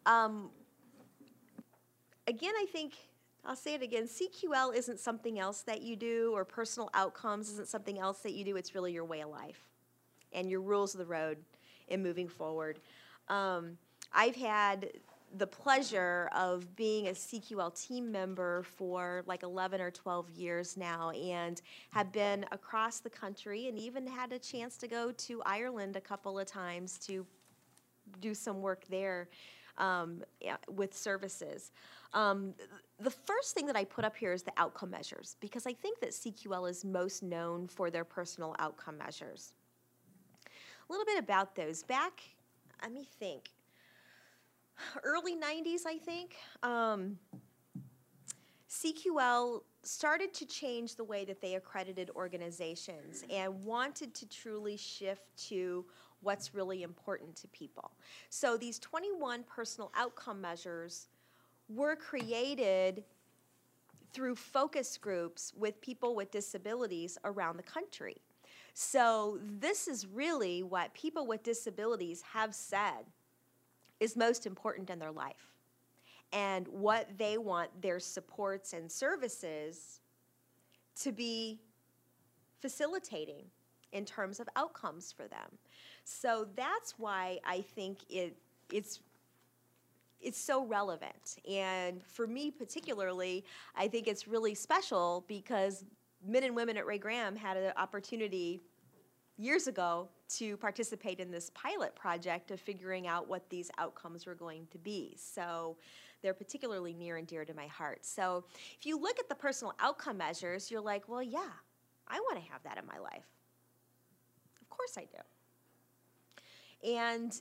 Again, I think, I'll say it again, CQL isn't something else that you do, or personal outcomes isn't something else that you do. It's really your way of life and your rules of the road in moving forward. I've had the pleasure of being a CQL team member for like 11 or 12 years now, and have been across the country and even had a chance to go to Ireland a couple of times to do some work there with services. The first thing that I put up here is the outcome measures, because I think that CQL is most known for their personal outcome measures. A little bit about those. Back, let me think, early 90s, I think, CQL started to change the way that they accredited organizations and wanted to truly shift to what's really important to people. So these 21 personal outcome measures were created through focus groups with people with disabilities around the country. So this is really what people with disabilities have said is most important in their life, and what they want their supports and services to be facilitating in terms of outcomes for them. So that's why I think it's so relevant. And for me particularly, I think it's really special because men and women at Ray Graham had an opportunity years ago to participate in this pilot project of figuring out what these outcomes were going to be. So they're particularly near and dear to my heart. So if you look at the personal outcome measures, you're like, well, yeah, I want to have that in my life. Of course I do. And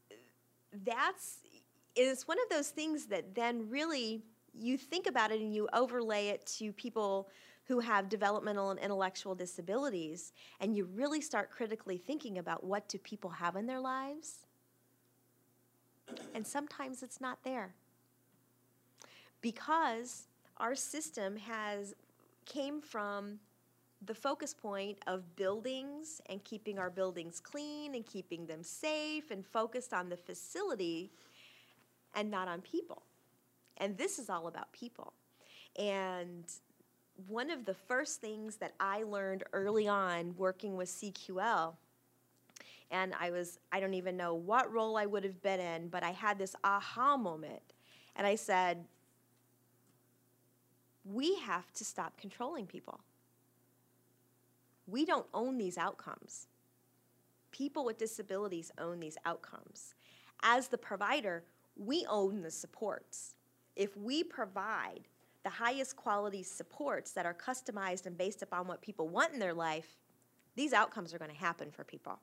it's one of those things that then really you think about it and you overlay it to people who have developmental and intellectual disabilities, and you really start critically thinking about what do people have in their lives. And sometimes it's not there. Because our system came from the focus point of buildings and keeping our buildings clean and keeping them safe and focused on the facility and not on people. And this is all about people. And one of the first things that I learned early on working with CQL, and I don't even know what role I would have been in, but I had this aha moment. And I said, we have to stop controlling people. We don't own these outcomes. People with disabilities own these outcomes. As the provider, we own the supports. If we provide the highest quality supports that are customized and based upon what people want in their life, these outcomes are going to happen for people.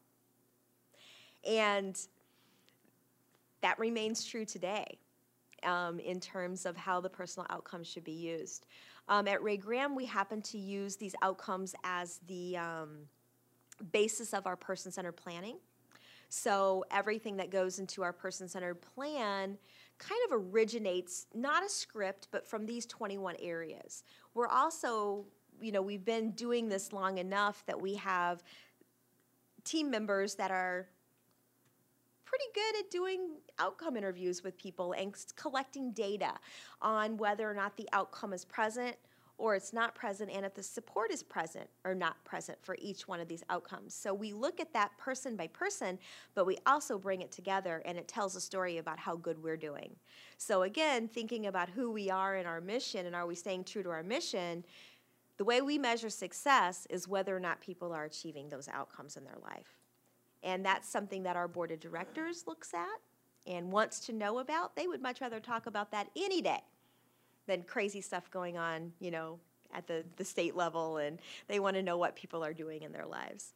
And that remains true today in terms of how the personal outcomes should be used. At Ray Graham, we happen to use these outcomes as the basis of our person-centered planning. So everything that goes into our person-centered plan kind of originates, not a script, but from these 21 areas. We're also, we've been doing this long enough that we have team members that are pretty good at doing outcome interviews with people and collecting data on whether or not the outcome is present or it's not present, and if the support is present or not present for each one of these outcomes. So we look at that person by person, but we also bring it together, and it tells a story about how good we're doing. So again, thinking about who we are in our mission, and are we staying true to our mission, the way we measure success is whether or not people are achieving those outcomes in their life. And that's something that our board of directors looks at and wants to know about. They would much rather talk about that any day than crazy stuff going on, at the state level, and they want to know what people are doing in their lives.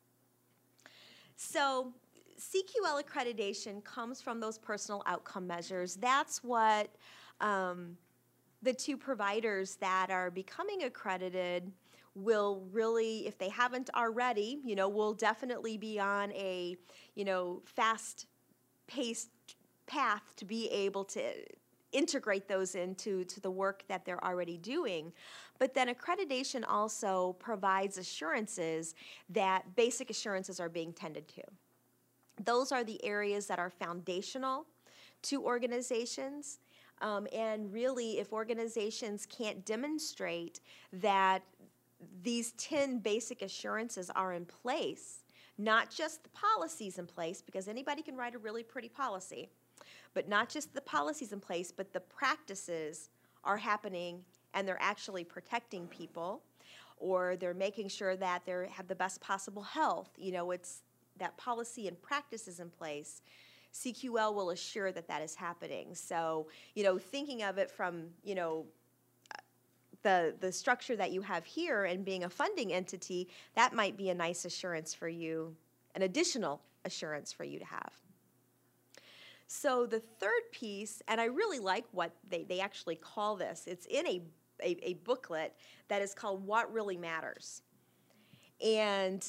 So CQL accreditation comes from those personal outcome measures. That's what the two providers that are becoming accredited will really, if they haven't already, will definitely be on a, fast-paced path to be able to integrate those into the work that they're already doing. But then accreditation also provides assurances that basic assurances are being tended to. Those are the areas that are foundational to organizations. And really, if organizations can't demonstrate that these 10 basic assurances are in place, not just the policies in place, because anybody can write a really pretty policy, but not just the policies in place, but the practices are happening and they're actually protecting people, or they're making sure that they have the best possible health. It's that policy and practices in place. CQL will assure that that is happening. So, thinking of it from, the structure that you have here and being a funding entity, that might be a nice assurance for you, an additional assurance for you to have. So the third piece, and I really like what they actually call this, it's in a a booklet that is called What Really Matters. And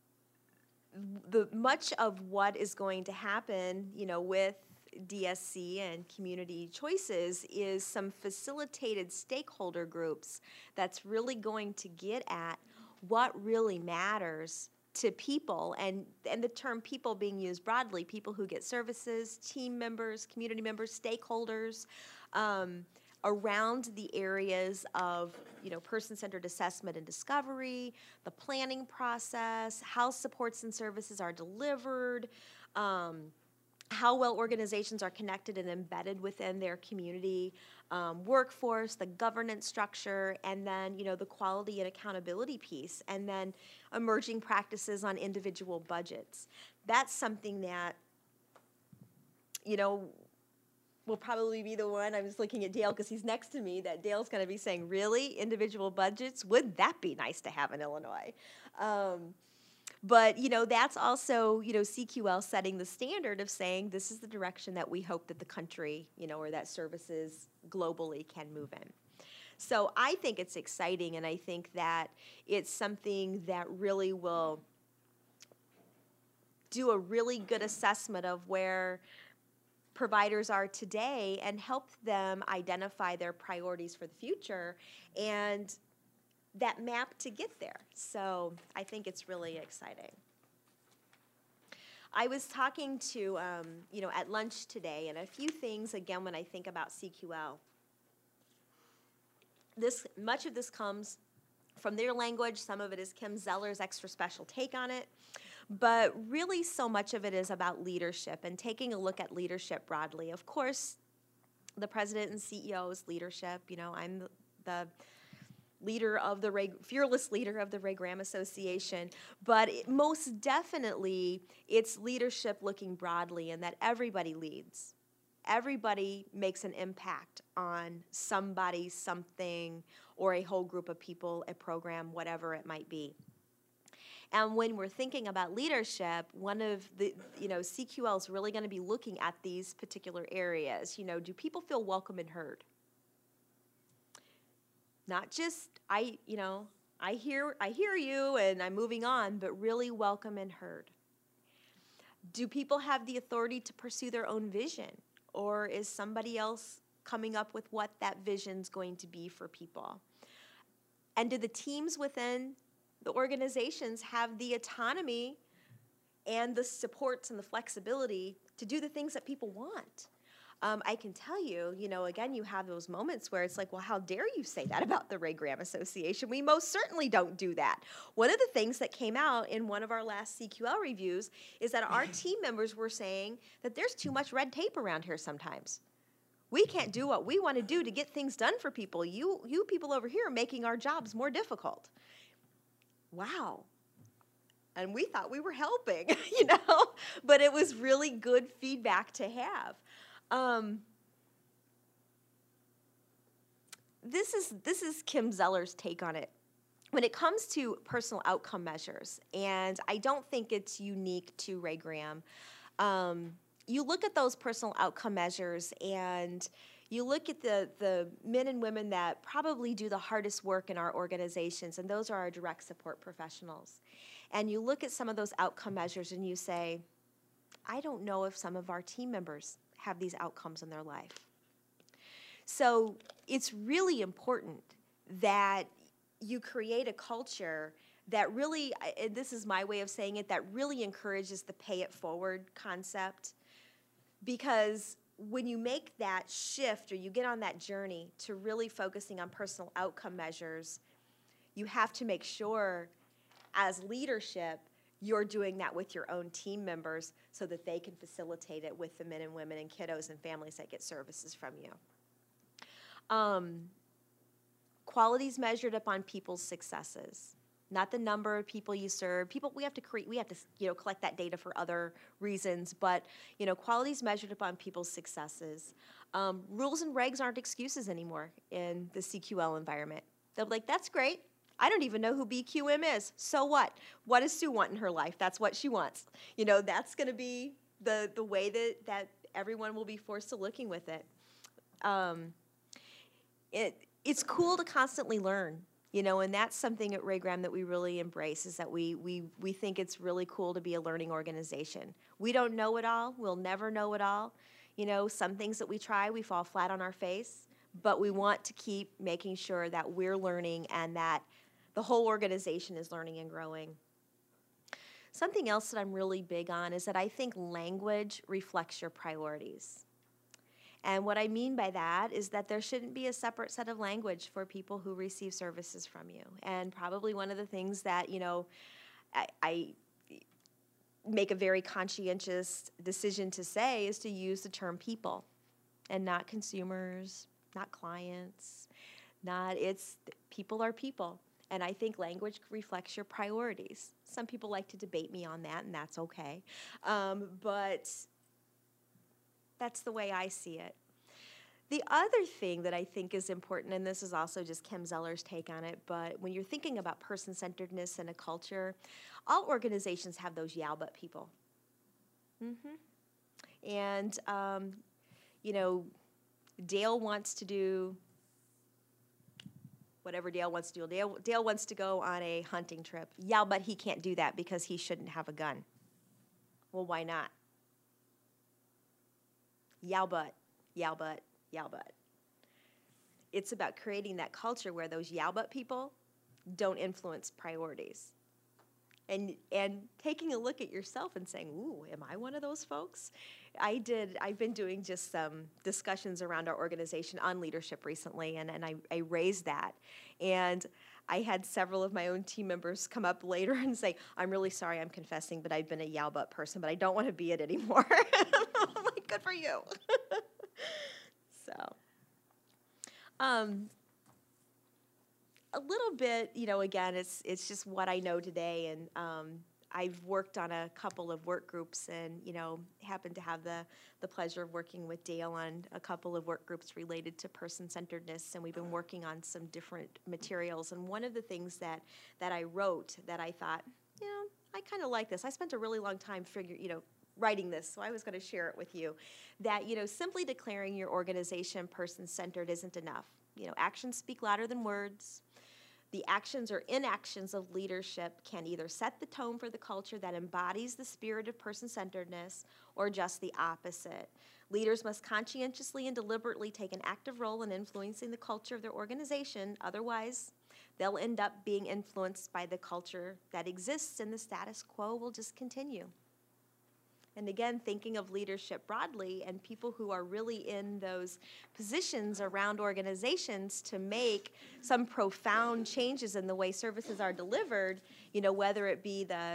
much of what is going to happen, with DSC and community choices is some facilitated stakeholder groups that's really going to get at what really matters to people, and the term people being used broadly, people who get services, team members, community members, stakeholders, around the areas of, person-centered assessment and discovery, the planning process, how supports and services are delivered, how well organizations are connected and embedded within their community workforce, the governance structure, and then, the quality and accountability piece, and then emerging practices on individual budgets. That's something that, will probably be the one, I'm just looking at Dale because he's next to me, that Dale's going to be saying, really, individual budgets? Would that be nice to have in Illinois? But, that's also, CQL setting the standard of saying this is the direction that we hope that the country, or that services globally can move in. So I think it's exciting, and I think that it's something that really will do a really good assessment of where providers are today and help them identify their priorities for the future and that map to get there. So I think it's really exciting. I was talking to, at lunch today, and a few things, again, when I think about CQL. Much of this comes from their language. Some of it is Kim Zeller's extra special take on it. But really so much of it is about leadership and taking a look at leadership broadly. Of course, the president and CEO's leadership, I'm the leader of fearless leader of the Ray Graham Association, but most definitely it's leadership looking broadly and that everybody leads. Everybody makes an impact on somebody, something, or a whole group of people, a program, whatever it might be. And when we're thinking about leadership, one of the, CQL is really going to be looking at these particular areas. Do people feel welcome and heard? Not just, I hear you and I'm moving on, but really welcome and heard. Do people have the authority to pursue their own vision? Or is somebody else coming up with what that vision's going to be for people? And do the teams within the organizations have the autonomy and the supports and the flexibility to do the things that people want? I can tell you, again, you have those moments where it's like, well, how dare you say that about the Ray Graham Association? We most certainly don't do that. One of the things that came out in one of our last CQL reviews is that our team members were saying that there's too much red tape around here sometimes. We can't do what we want to do to get things done for people. You people over here are making our jobs more difficult. Wow. And we thought we were helping, but it was really good feedback to have. This is Kim Zeller's take on it. When it comes to personal outcome measures, and I don't think it's unique to Ray Graham, you look at those personal outcome measures and you look at the men and women that probably do the hardest work in our organizations, and those are our direct support professionals. And you look at some of those outcome measures and you say, I don't know if some of our team members have these outcomes in their life. So it's really important that you create a culture that really, and this is my way of saying it, that really encourages the pay it forward concept. Because when you make that shift or you get on that journey to really focusing on personal outcome measures, you have to make sure as leadership you're doing that with your own team members so that they can facilitate it with the men and women and kiddos and families that get services from you. Qualities measured upon people's successes, not the number of people you serve. We have to collect that data for other reasons, but qualities measured upon people's successes. Rules and regs aren't excuses anymore in the CQL environment. They'll be like, that's great. I don't even know who BQM is. So what? What does Sue want in her life? That's what she wants. That's going to be the way that everyone will be forced to looking with it. it's cool to constantly learn, you know, and that's something at Ray Graham that we really embrace, is that we think it's really cool to be a learning organization. We don't know it all. We'll never know it all. You know, some things that we try, we fall flat on our face, but we want to keep making sure that we're learning and that the whole organization is learning and growing. Something else that I'm really big on is that I think language reflects your priorities. And what I mean by that is that there shouldn't be a separate set of language for people who receive services from you. And probably one of the things that, you know, I make a very conscientious decision to say is to use the term people and not consumers, not clients, people are people. And I think language reflects your priorities. Some people like to debate me on that, and that's okay. But that's the way I see it. The other thing that I think is important, and this is also just Kim Zeller's take on it, but when you're thinking about person-centeredness in a culture, all organizations have those yeah, but people. And, you know, Dale wants to do whatever Dale wants to do. Dale wants to go on a hunting trip. Yeah, but he can't do that because he shouldn't have a gun. Well, why not? Yeah, but. It's about creating that culture where those yeah, but people don't influence priorities. And taking a look at yourself and saying, ooh, am I one of those folks? I've been doing just some discussions around our organization on leadership recently, and I raised that. And I had several of my own team members come up later and say, I'm really sorry, I'm confessing, but I've been a yeah, but person, but I don't want to be it anymore. I'm like, good for you. So, a little bit, you know, again, it's just what I know today, and I've worked on a couple of work groups, and you know, happened to have the pleasure of working with Dale on a couple of work groups related to person-centeredness, and we've been working on some different materials. And one of the things that I wrote that I thought, you know, I kind of like this. I spent a really long time writing this, so I was going to share it with you. That, you know, simply declaring your organization person-centered isn't enough. You know, actions speak louder than words. The actions or inactions of leadership can either set the tone for the culture that embodies the spirit of person-centeredness or just the opposite. Leaders must conscientiously and deliberately take an active role in influencing the culture of their organization. Otherwise, they'll end up being influenced by the culture that exists, and the status quo will just continue. And again, thinking of leadership broadly and people who are really in those positions around organizations to make some profound changes in the way services are delivered, you know, whether it be the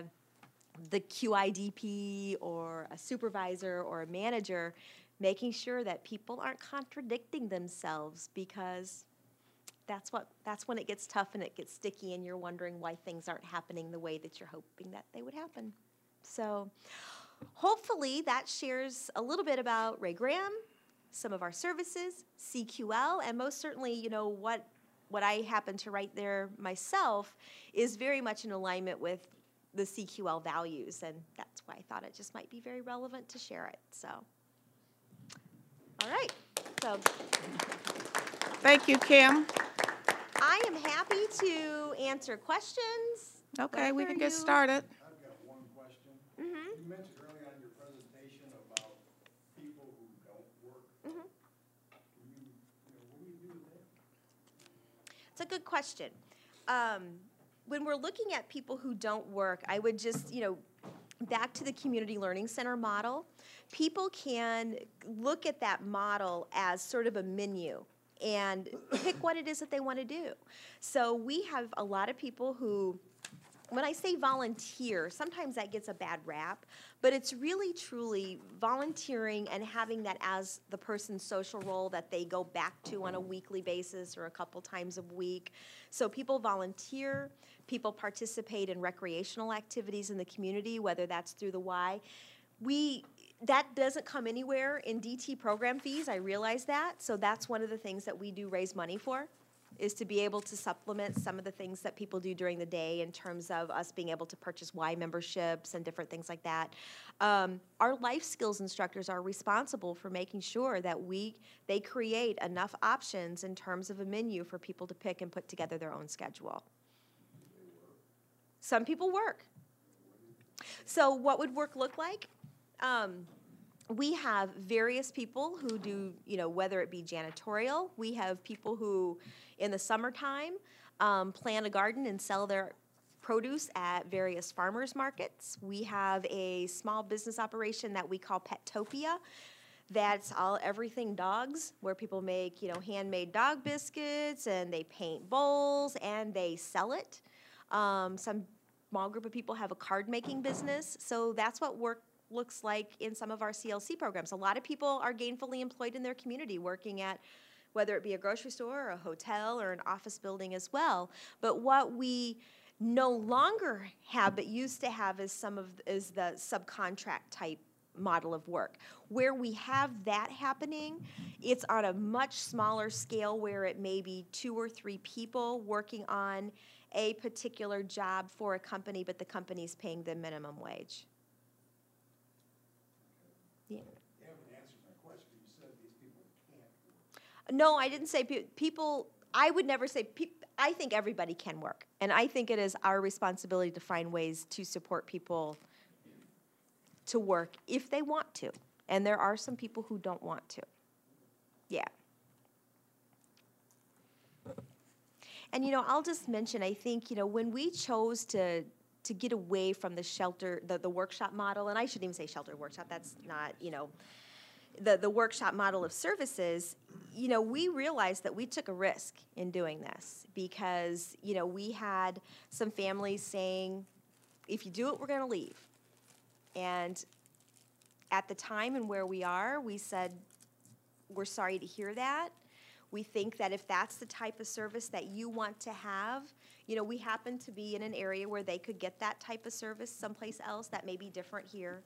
QIDP or a supervisor or a manager, making sure that people aren't contradicting themselves, because that's when it gets tough and it gets sticky and you're wondering why things aren't happening the way that you're hoping that they would happen. So hopefully that shares a little bit about Ray Graham, some of our services, CQL, and most certainly, you know, what I happen to write there myself is very much in alignment with the CQL values, and that's why I thought it just might be very relevant to share it. So, all right. So, Thank you, Kim. I am happy to answer questions. Okay, we can get you- started. I've got one question. Mm-hmm. You mentioned earlier on your presentation about people who don't work. Mm-hmm. What do you do with that? It's a good question. When we're looking at people who don't work, I would just, you know, back to the Community Learning Center model, people can look at that model as sort of a menu and pick what it is that they want to do. So we have a lot of people who, when I say volunteer, sometimes that gets a bad rap, but it's really truly volunteering and having that as the person's social role that they go back to on a weekly basis or a couple times a week. So people volunteer, people participate in recreational activities in the community, whether that's through the Y. That doesn't come anywhere in DT program fees, I realize that, so that's one of the things that we do raise money for. is to be able to supplement some of the things that people do during the day in terms of us being able to purchase Y memberships and different things like that. Our life skills instructors are responsible for making sure that they create enough options in terms of a menu for people to pick and put together their own schedule. Some people work. So what would work look like? We have various people who do, whether it be janitorial. We have people who, in the summertime, plant a garden and sell their produce at various farmers markets. We have a small business operation that we call Petopia. That's everything dogs, where people make, handmade dog biscuits, and they paint bowls, and they sell it. Some small group of people have a card-making business. So that's what work looks like in some of our CLC programs. A lot of people are gainfully employed in their community, working at whether it be a grocery store or a hotel or an office building as well. But what we no longer have but used to have is the subcontract type model of work. Where we have that happening, it's on a much smaller scale, where it may be 2 or 3 people working on a particular job for a company, but the company's paying them minimum wage. Yeah. You haven't answered my question. You said these people can't work. No, I didn't say people. I would never say I think everybody can work, and I think it is our responsibility to find ways to support people to work if they want to. And there are some people who don't want to. Yeah. And, I'll just mention, I think, when we chose to get away from the shelter, the workshop model, and I shouldn't even say shelter workshop, that's not, the workshop model of services, we realized that we took a risk in doing this because, we had some families saying, if you do it, we're going to leave. And at the time and where we are, we said, we're sorry to hear that. We think that if that's the type of service that you want to have, we happen to be in an area where they could get that type of service someplace else that may be different here,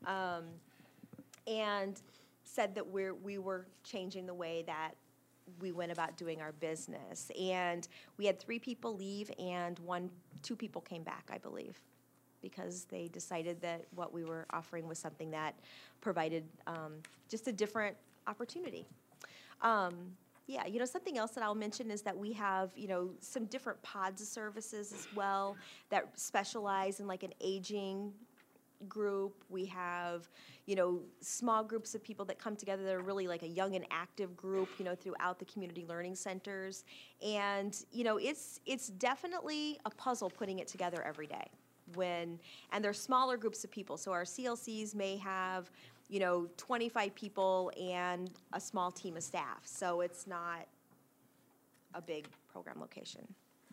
and said that we were changing the way that we went about doing our business. And we had 3 people leave, and 2 people came back, I believe, because they decided that what we were offering was something that provided just a different opportunity. Yeah, something else that I'll mention is that we have, some different pods of services as well that specialize in like an aging group. We have, small groups of people that come together that are really like a young and active group, throughout the community learning centers. And, it's definitely a puzzle putting it together every day. And they're smaller groups of people. So our CLCs may have, 25 people and a small team of staff. So it's not a big program location.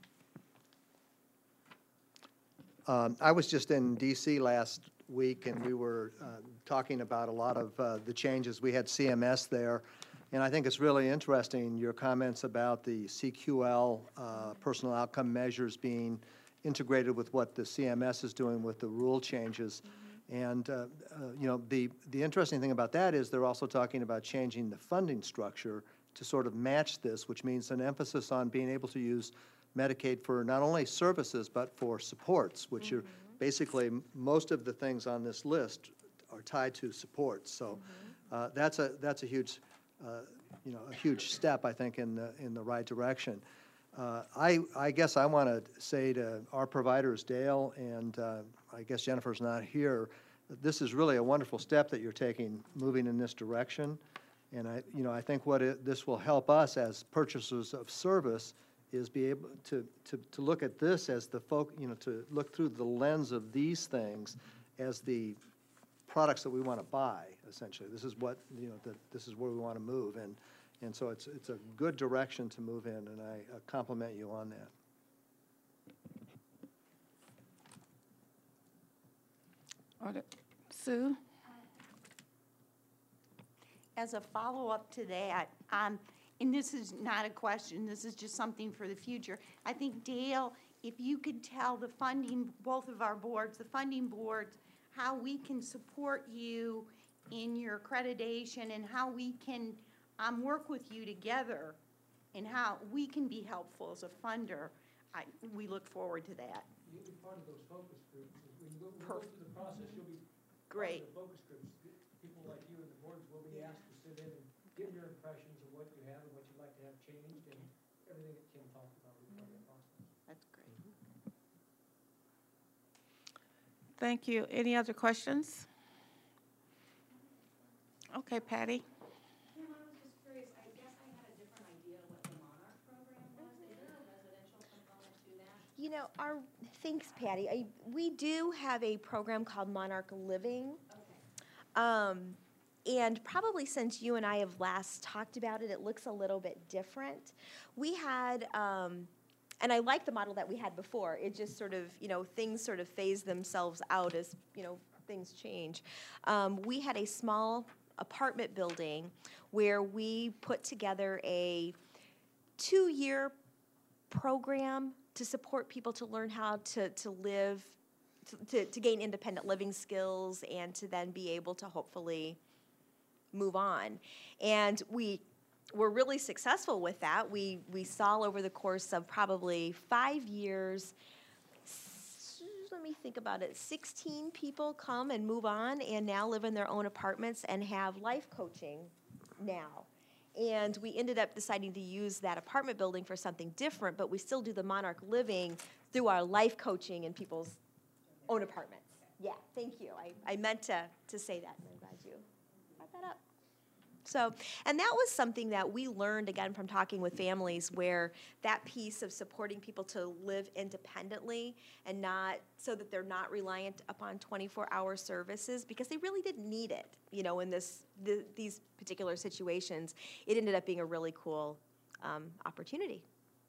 I was just in D.C. last week, and we were talking about a lot of the changes. We had CMS there, and I think it's really interesting, your comments about the CQL personal outcome measures being integrated with what the CMS is doing with the rule changes. And, the interesting thing about that is they're also talking about changing the funding structure to sort of match this, which means an emphasis on being able to use Medicaid for not only services but for supports, which are basically most of the things on this list are tied to supports. So that's a huge, a huge step, I think, in the right direction. I guess I want to say to our providers, Dale, and I guess Jennifer's not here, this is really a wonderful step that you're taking, moving in this direction. And I think this will help us as purchasers of service is be able to look at this as the to look through the lens of these things as the products that we want to buy. Essentially, this is what this is where we want to move, and so it's a good direction to move in, and I compliment you on that. Sue? As a follow-up to that, and this is not a question, this is just something for the future. I think, Dale, if you could tell the funding, both of our boards, the funding boards, how we can support you in your accreditation and how we can work with you together and how we can be helpful as a funder, we look forward to that. You'll be part of those focus groups. When you go Perfect. through the process, you'll be Great. part of the focus groups. People like you and the boards will be asked to sit in and give your impressions of what you have and what you'd like to have changed, and everything that Kim talked about will be part of the process. That's great. Thank you. Any other questions? Okay, Patty. Kim, I was just curious, I guess I had a different idea what the Monarch program was. Is there a residential component to that? You know, thanks, Patty. We do have a program called Monarch Living. And probably since you and I have last talked about it, it looks a little bit different. We had, and I like the model that we had before. It just sort of, things sort of phase themselves out as, things change. We had a small apartment building where we put together a 2-year program to support people to learn how to live, to gain independent living skills, and to then be able to hopefully move on. And we were really successful with that. We saw over the course of probably 5 years, let me think about it, 16 people come and move on and now live in their own apartments and have life coaching now. And we ended up deciding to use that apartment building for something different, but we still do the Monarch Living through our life coaching in people's own apartments. Yeah, thank you. I meant to say that, and I'm glad you brought that up. So, and that was something that we learned, again, from talking with families, where that piece of supporting people to live independently and not, so that they're not reliant upon 24-hour services, because they really didn't need it, in these particular situations. It ended up being a really cool opportunity.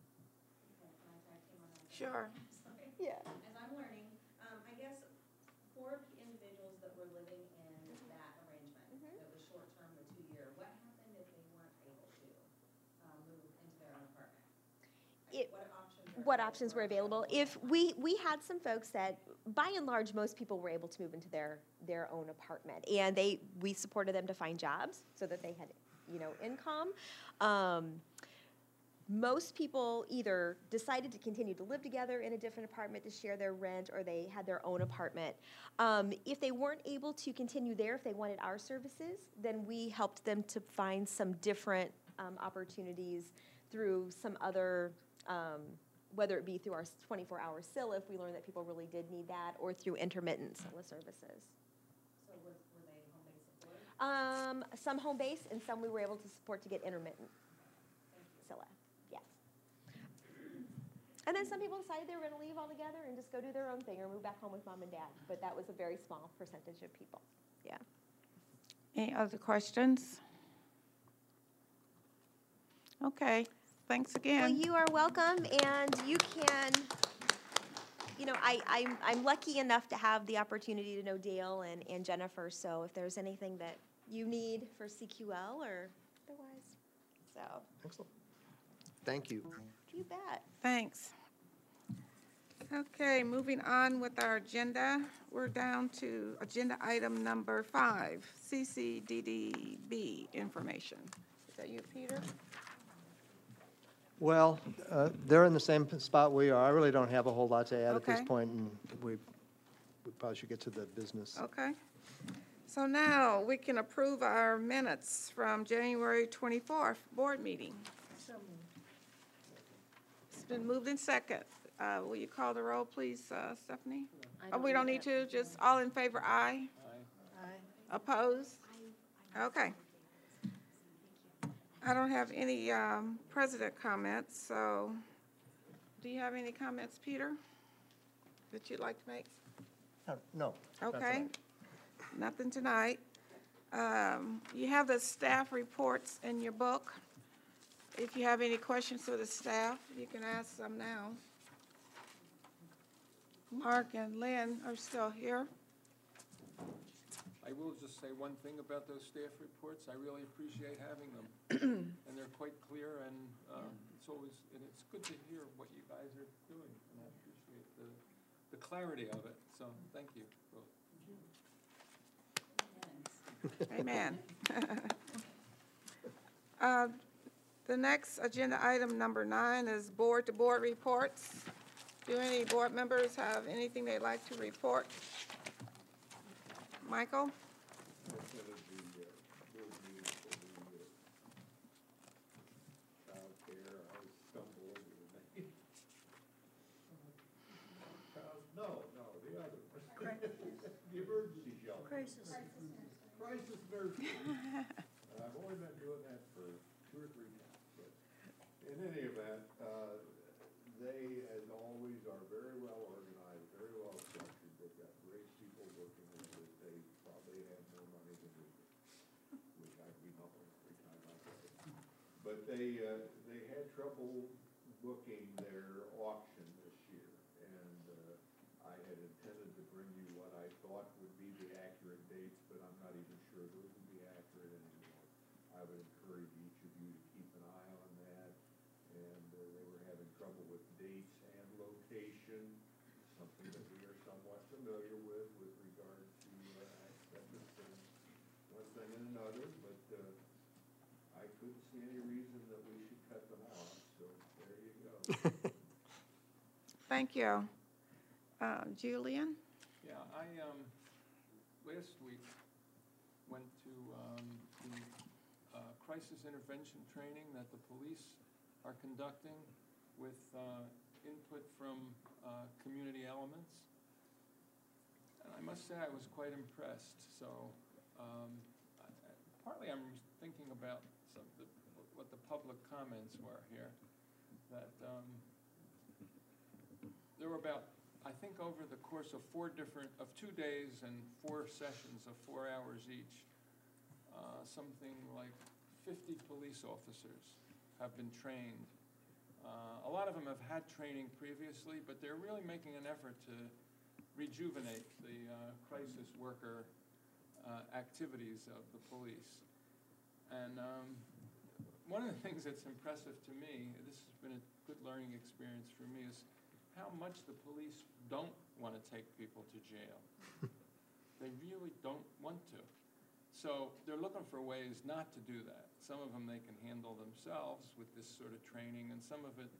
Sure. Yeah. As I'm learning, I guess for individuals that were living in that arrangement, that was short-term, the 2-year, what happened if they weren't able to move into their own apartment? What options were available? If we had some folks that, by and large, most people were able to move into their own apartment, and we supported them to find jobs so that they had, income. Most people either decided to continue to live together in a different apartment to share their rent, or they had their own apartment. If they weren't able to continue there, if they wanted our services, then we helped them to find some different opportunities through some other, whether it be through our 24-hour SIL, if we learned that people really did need that, or through intermittent SILA services. So were they home-based support? Some home-based, and some we were able to support to get intermittent SILA. Yes. And then some people decided they were going to leave altogether and just go do their own thing or move back home with mom and dad. But that was a very small percentage of people. Yeah. Any other questions? Okay, thanks again. Well, you are welcome, and you can, I'm lucky enough to have the opportunity to know Dale and Jennifer, so if there's anything that you need for CQL or otherwise, so. Excellent. Thank you. You bet. Thanks. Okay, moving on with our agenda. We're down to agenda item number 5, CCDDB information. Is that you, Peter? Well, they're in the same spot we are. I really don't have a whole lot to add at this Okay. point, and we probably should get to the business. Okay. So now we can approve our minutes from January 24th board meeting. It's been moved in second. Will you call the roll, please, Stephanie? Oh, we don't need to, just all in favor, aye? Aye. Opposed? Okay. I don't have any president comments, so do you have any comments, Peter, that you'd like to make? No. not Okay, tonight. nothing tonight. You have the staff reports in your book. If you have any questions for the staff, you can ask them now. Mark and Lynn are still here. I will just say one thing about those staff reports. I really appreciate having them. And they're quite clear, and it's good to hear what you guys are doing. And I appreciate the clarity of it. So thank you both. Amen. The next agenda item, number 9, is board-to-board reports. Do any board members have anything they'd like to report? Michael? The emergency shelter. Crisis nursing. I've only been doing that for 2 or 3 times, but in any event, they, as always, are very well organized, very well structured. They've got great people working with it. They probably have more money than we do, which I'd be humbling every time I say it. But they had trouble booking their auction this year, and I had intended to bring you what I thought would be the accurate dates, but I'm not even sure those would be accurate anymore. I would encourage each of you to keep an eye on that, and they were having trouble with dates and location, something that we are somewhat familiar with regard to acceptance and one thing and another, but I couldn't see any reason that we should cut them off, so there you go. Thank you. Julian? Yeah, I, last week went to the crisis intervention training that the police are conducting with input from community elements. And I must say I was quite impressed. So partly I'm thinking about what the public comments were here, that there were about, I think over the course of 2 days and 4 sessions of 4 hours each, something like 50 police officers have been trained. A lot of them have had training previously, but they're really making an effort to rejuvenate the crisis worker activities of the police. And one of the things that's impressive to me, this has been a good learning experience for me, is how much the police don't want to take people to jail. They really don't want to. So they're looking for ways not to do that. Some of them they can handle themselves with this sort of training, and some of it,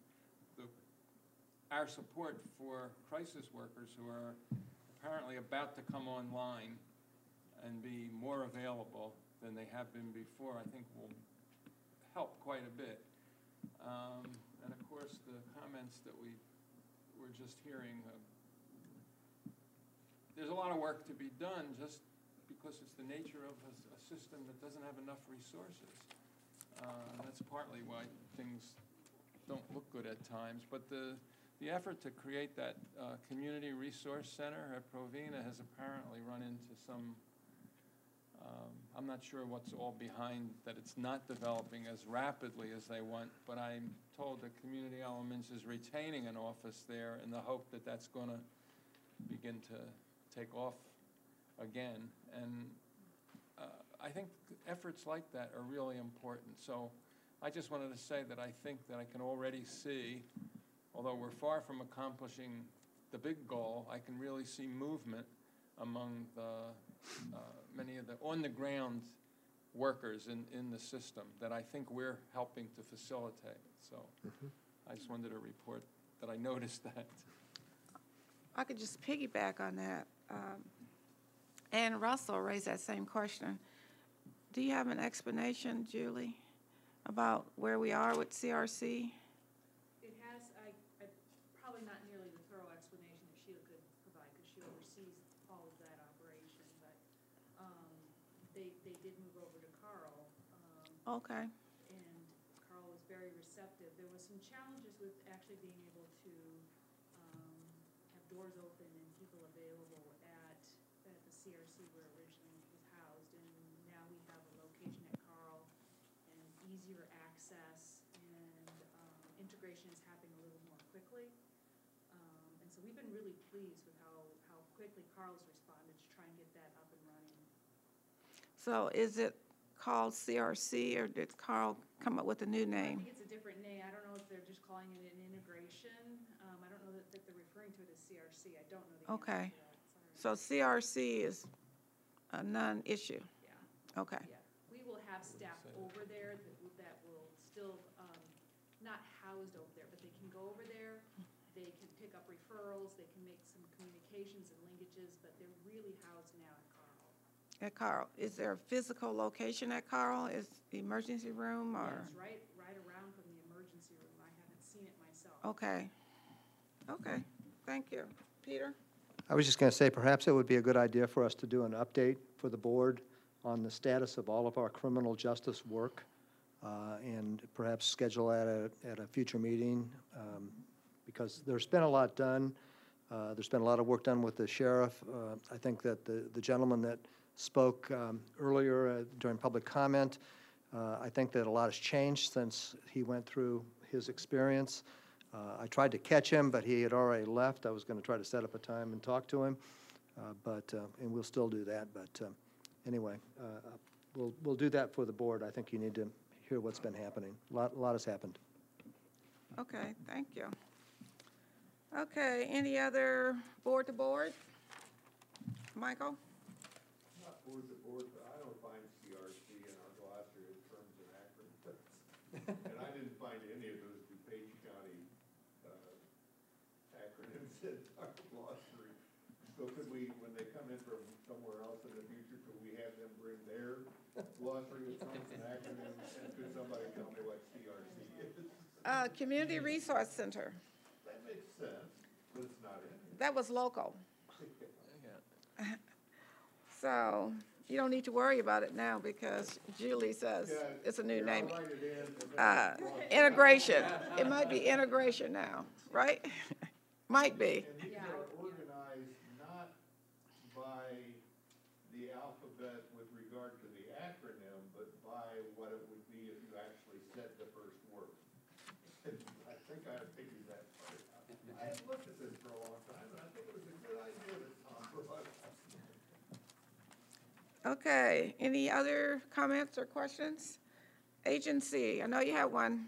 our support for crisis workers who are apparently about to come online and be more available than they have been before, I think will help quite a bit. And of course, the comments that we were just hearing, there's a lot of work to be done just because it's the nature of a system that doesn't have enough resources. That's partly why things don't look good at times. But the effort to create that community resource center at Provena has apparently run into some, I'm not sure what's all behind that it's not developing as rapidly as they want, but I'm told that Community Elements is retaining an office there in the hope that that's going to begin to take off again. And I think efforts like that are really important. So I just wanted to say that I think that I can already see, although we're far from accomplishing the big goal, I can really see movement among the many of the on-the-ground workers in the system that I think we're helping to facilitate. So I just wanted to report that I noticed that. I could just piggyback on that. Ann Russell raised that same question. Do you have an explanation, Julie, about where we are with CRC? It has, probably not nearly the thorough explanation that Sheila could provide, because she oversees all of that operation, but they did move over to Carl. Okay. And Carl was very receptive. There was some challenges with actually being able to have doors open and people available at the CRC where originally it was housed, and now we have a location at Carl and easier access, and integration is happening a little more quickly. And so we've been really pleased with how quickly Carl's responded to try and get that up and running. So is it called CRC, or did Carl come up with a new I name? think it's a different name. I don't know if they're just calling it an integration. I don't know that they're referring to it as CRC. I don't know the Okay. answer to that. Sorry. So CRC is a non-issue? Yeah. Okay. Yeah. We will have staff over there that will still not housed over there, but they can go over there, they can pick up referrals, they can make some communications and linkages, but they're really housed now at Carl. At Carl, is there a physical location at Carl? Is the emergency room or? It's right around from the emergency room. I haven't seen it myself. Okay, okay, thank you. Peter? I was just going to say, perhaps it would be a good idea for us to do an update for the board on the status of all of our criminal justice work, and perhaps schedule that at a future meeting, because there's been a lot done. There's been a lot of work done with the sheriff. I think that the gentleman that spoke earlier during public comment, I think that a lot has changed since he went through his experience. I tried to catch him, but he had already left. I was going to try to set up a time and talk to him, and we'll still do that. But anyway, we'll do that for the board. I think you need to hear what's been happening. A lot has happened. Okay, thank you. Okay, any other board to board? Michael? Not board to board, but I don't find CRC in our glossary in terms of acronyms. And I didn't find any of those DuPage County acronyms in our glossary. So could we, when they come in from somewhere else in the future, could we have them bring their glossary of terms and acronyms? And could somebody tell me what CRC is? Community Resource Center. That makes sense, but it's not in here. That was local. So you don't need to worry about it now because Julie says it's a new name. I'll write it in. Integration. It might be integration now, right? Might be. And these are organized not by the alphabet with regard to the acronym, but by what it would be if you actually said the first word. I think I figured that part out. I have looked at this for a long time, and I think it was a good idea that Tom brought up. Okay, any other comments or questions? Agency, I know you have one.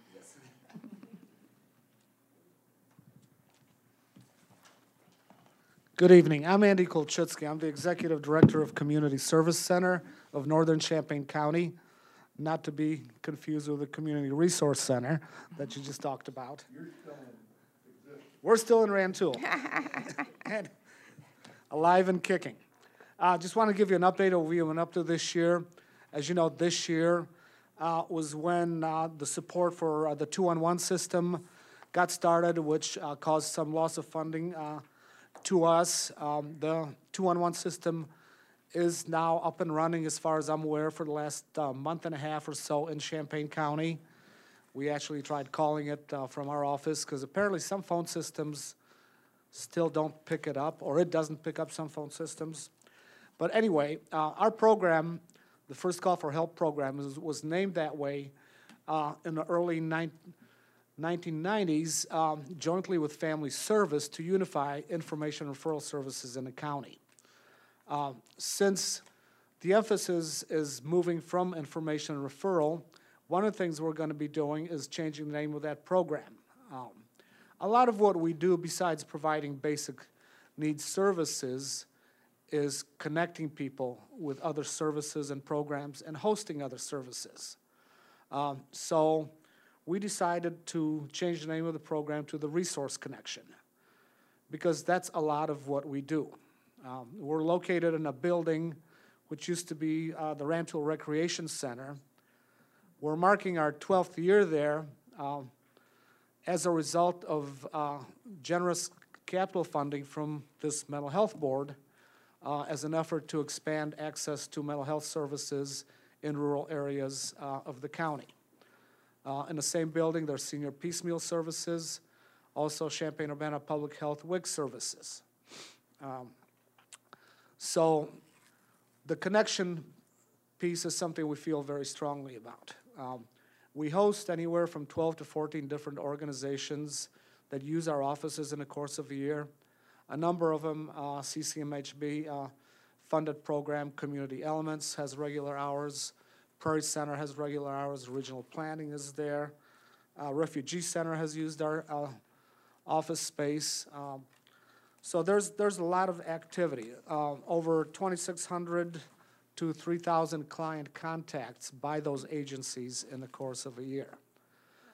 Good evening. I'm Andy Kolchitsky. I'm the Executive Director of Community Service Center of Northern Champaign County, not to be confused with the Community Resource Center that you just talked about. You're still in existence. We're still in Rantoul. And alive and kicking. Just want to give you an update of what we went up to this year. As you know, this year was when the support for the 211 system got started, which caused some loss of funding to us. The 211 system is now up and running, as far as I'm aware, for the last month and a half or so in Champaign County. We actually tried calling it from our office because apparently some phone systems still don't pick it up, or it doesn't pick up some phone systems. But anyway, our program, the First Call for Help program, was named that way in the early 1990s, jointly with Family Service, to unify information referral services in the county. Since the emphasis is moving from information referral, one of the things we're going to be doing is changing the name of that program. A lot of what we do, besides providing basic needs services, is connecting people with other services and programs and hosting other services. So we decided to change the name of the program to the Resource Connection, because that's a lot of what we do. We're located in a building which used to be the Rantoul Recreation Center. We're marking our 12th year there as a result of generous capital funding from this mental health board, as an effort to expand access to mental health services in rural areas of the county. In the same building, there's senior piecemeal services, also Champaign-Urbana Public Health WIC services. So the connection piece is something we feel very strongly about. We host anywhere from 12 to 14 different organizations that use our offices in the course of a year. A number of them, CCMHB funded program, Community Elements has regular hours, Prairie Center has regular hours, Regional Planning is there, Refugee Center has used our office space. So there's a lot of activity, over 2,600 to 3,000 client contacts by those agencies in the course of a year.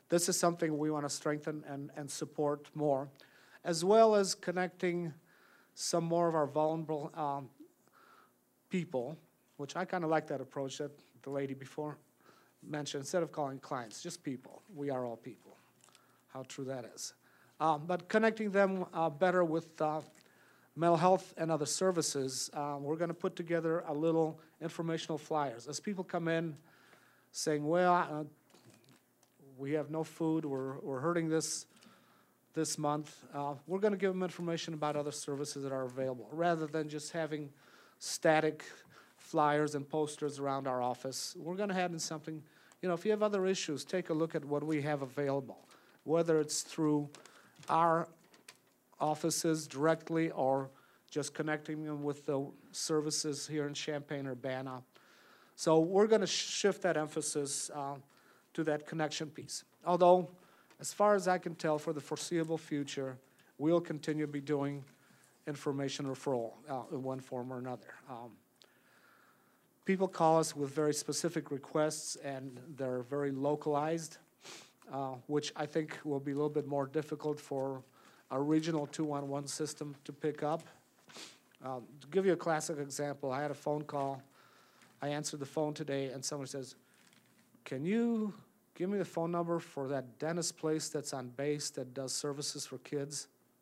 this is something we want to strengthen and support more, as well as connecting some more of our vulnerable people, which I kind of like that approach that the lady before mentioned, instead of calling clients, just people. We are all people, how true that is. But connecting them better with mental health and other services, we're going to put together a little informational flyers. As people come in saying, well, we have no food, we're hurting this month, we're going to give them information about other services that are available, rather than just having static flyers and posters around our office. We're going to have in something, if you have other issues, take a look at what we have available, whether it's through our offices directly or just connecting them with the services here in Champaign-Urbana. So we're going to shift that emphasis to that connection piece. Although, as far as I can tell, for the foreseeable future, we'll continue to be doing information referral in one form or another. People call us with very specific requests, and they're very localized, which I think will be a little bit more difficult for a regional 211 system to pick up. To give you a classic example, I had a phone call. I answered the phone today, and someone says, can you give me the phone number for that dentist place that's on base that does services for kids?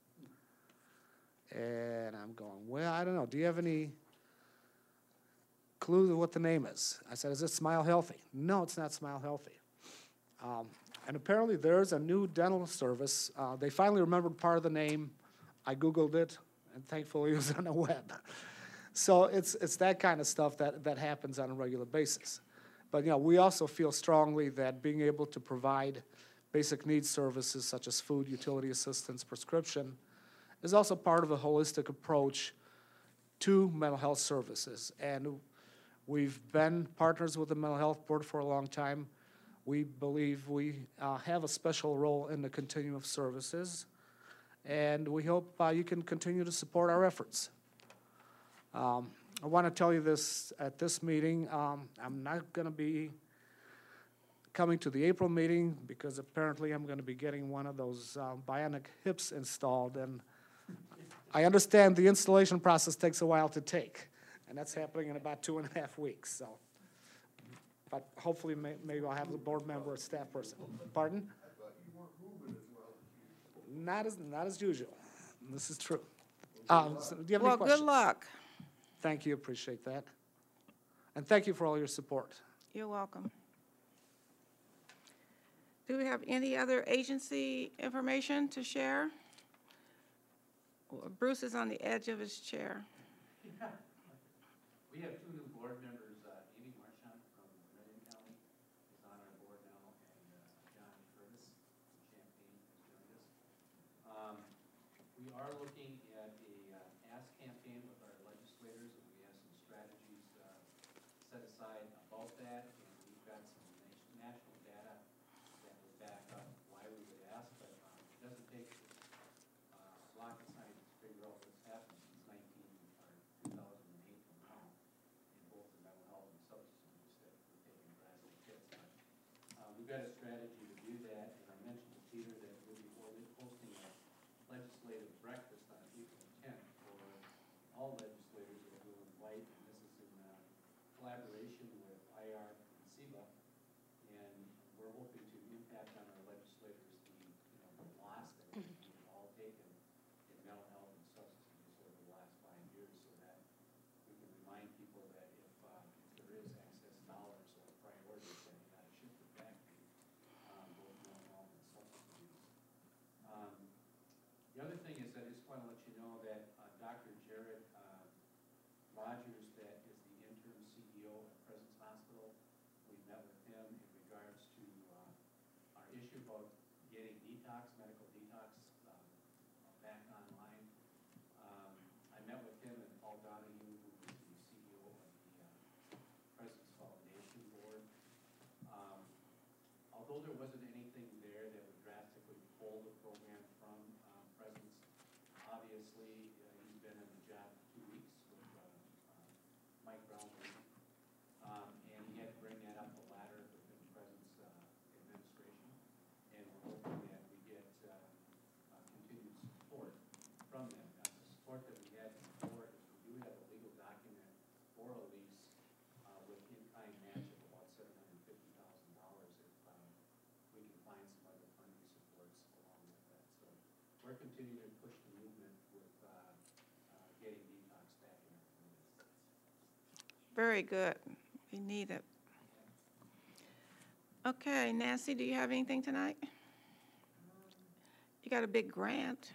And I'm going, well, I don't know. Do you have any clue to what the name is? I said, is it Smile Healthy? No, it's not Smile Healthy. And apparently there's a new dental service. They finally remembered part of the name. I Googled it, and thankfully it was on the web. So it's that kind of stuff that happens on a regular basis. But we also feel strongly that being able to provide basic needs services such as food, utility assistance, prescription, is also part of a holistic approach to mental health services. And we've been partners with the Mental Health Board for a long time. We believe we have a special role in the continuum of services, and we hope you can continue to support our efforts. I want to tell you this at this meeting. I'm not going to be coming to the April meeting because apparently I'm going to be getting one of those bionic hips installed, and I understand the installation process takes a while to take, and that's happening in about 2.5 weeks. So, but hopefully maybe I'll have a board member or staff person. Pardon? I thought you weren't moving as well as usual. Not as usual. This is true. So do you have any questions? Good luck. Thank you, appreciate that. And thank you for all your support. You're welcome. Do we have any other agency information to share? Bruce is on the edge of his chair. We have 2 new board members, Amy Marchant from Marion County is on our board now, and John Curtis from Champaign has joined us. We are looking at a ask campaign with our legislators, and we have some strategies set aside about that, and we've got some national data that would back up why we would ask, but it doesn't take rocket science to figure out what's happened since 2008 till now in both the mental health and substance abuse that we're taking drastic hits. But we've got a strategy to do that, and I mentioned to Peter that we'll be hosting a legislative breakfast on April 10th for all legislators that we'll invite, and this is in collaboration with IR and SEBA, and we're hoping to impact on our legislators the loss that we've all taken in mental health and substance abuse over the last 5 years, so that we can remind people that if there is excess dollars or priorities, that you got to shift it back to both mental health and substance abuse. The other thing is, I just want to let you know that Dr. Jared Rogers, that is the interim CEO at Presence Hospital, we met with him in regards to our issue about getting medical detox back online. I met with him and Paul Donahue, who is the CEO of the Presence Foundation Board. Although there wasn't anything there that would drastically pull the program from Presence, obviously he's been in the job 2 weeks with Mike Brown, and he had to bring that up the ladder within Presence administration. And for a lease with in-kind match of about $750,000 if we can find some other funding supports along with that. So we're continuing to push the movement with getting detox back in our communities. Very good. We need it. Okay, Nancy, do you have anything tonight? You got a big grant.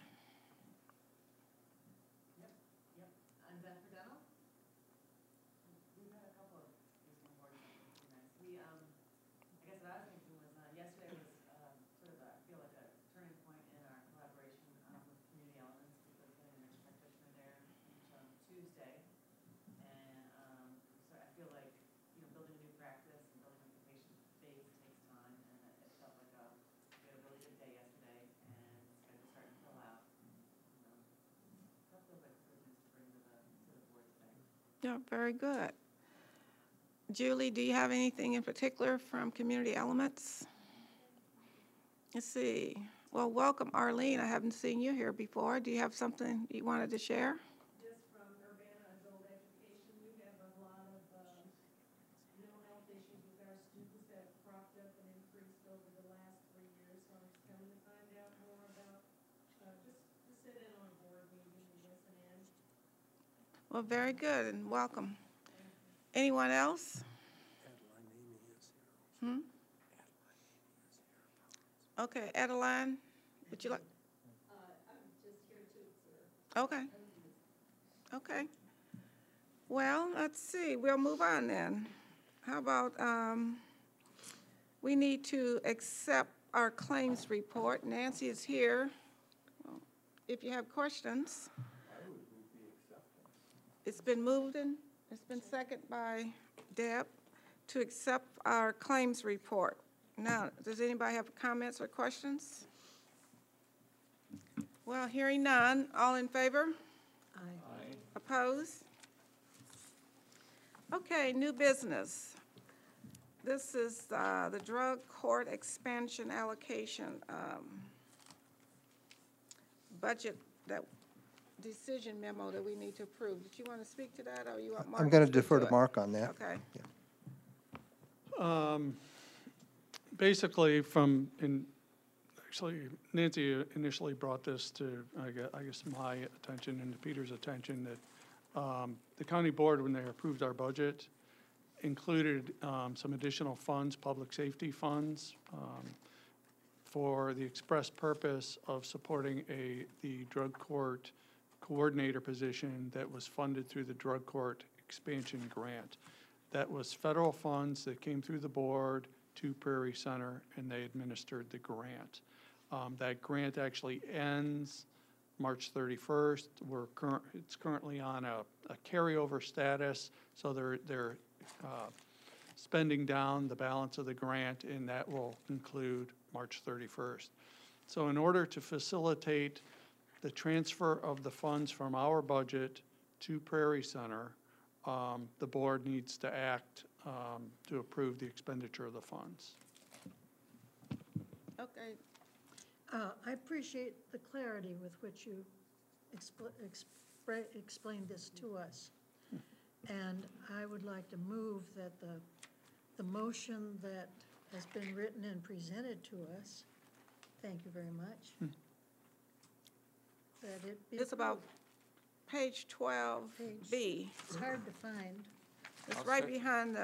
On Denver Dental? We've had a couple of recent awards that have been nice. I guess what I was thinking was, yesterday was sort of, I feel like a turning point in our collaboration with Community Elements, because getting a nurse practitioner there each Tuesday. And so I feel like, building a new practice and building up the patient base takes time, and it felt like we had a really good day yesterday, and schedule's starting to fill out. That feels like good news to bring to the board today. Yeah, very good. Julie, do you have anything in particular from Community Elements? Let's see. Well, welcome, Arlene. I haven't seen you here before. Do you have something you wanted to share? Just from Urbana Adult Education, we have a lot of mental health issues with our students that have cropped up and increased over the last 3 years. So I'm just coming to find out more about, just to sit in on a board meeting and listen in. Well, very good, and welcome. Anyone else? Okay, Adeline, would you like? I'm just here to observe. Okay. Okay. Well, let's see, we'll move on then. How about, we need to accept our claims report. Nancy is here. If you have questions. It's been moved and it's been seconded by Deb to accept our claims report. Now, does anybody have comments or questions? Well, hearing none, all in favor? Aye. Opposed? Okay, new business. This is the drug court expansion allocation budget, that decision memo that we need to approve. Did you want to speak to that, or you want Mark? I'm going to speak defer to it? Mark on that. Okay. Basically, actually, Nancy initially brought this to, I guess, my attention and to Peter's attention, that the county board, when they approved our budget, included some additional funds, public safety funds, for the express purpose of supporting the drug court coordinator position that was funded through the drug court expansion grant. That was federal funds that came through the board to Prairie Center, and they administered the grant. That grant actually ends March 31st. It's currently on a carryover status, so they're spending down the balance of the grant, and that will include March 31st. So in order to facilitate the transfer of the funds from our budget to Prairie Center, the board needs to act to approve the expenditure of the funds. Okay. I appreciate the clarity with which you explained this to us. And I would like to move that the motion that has been written and presented to us, thank you very much, that it be It's about approved. page 12B. It's hard to find. It's I'll right sec- behind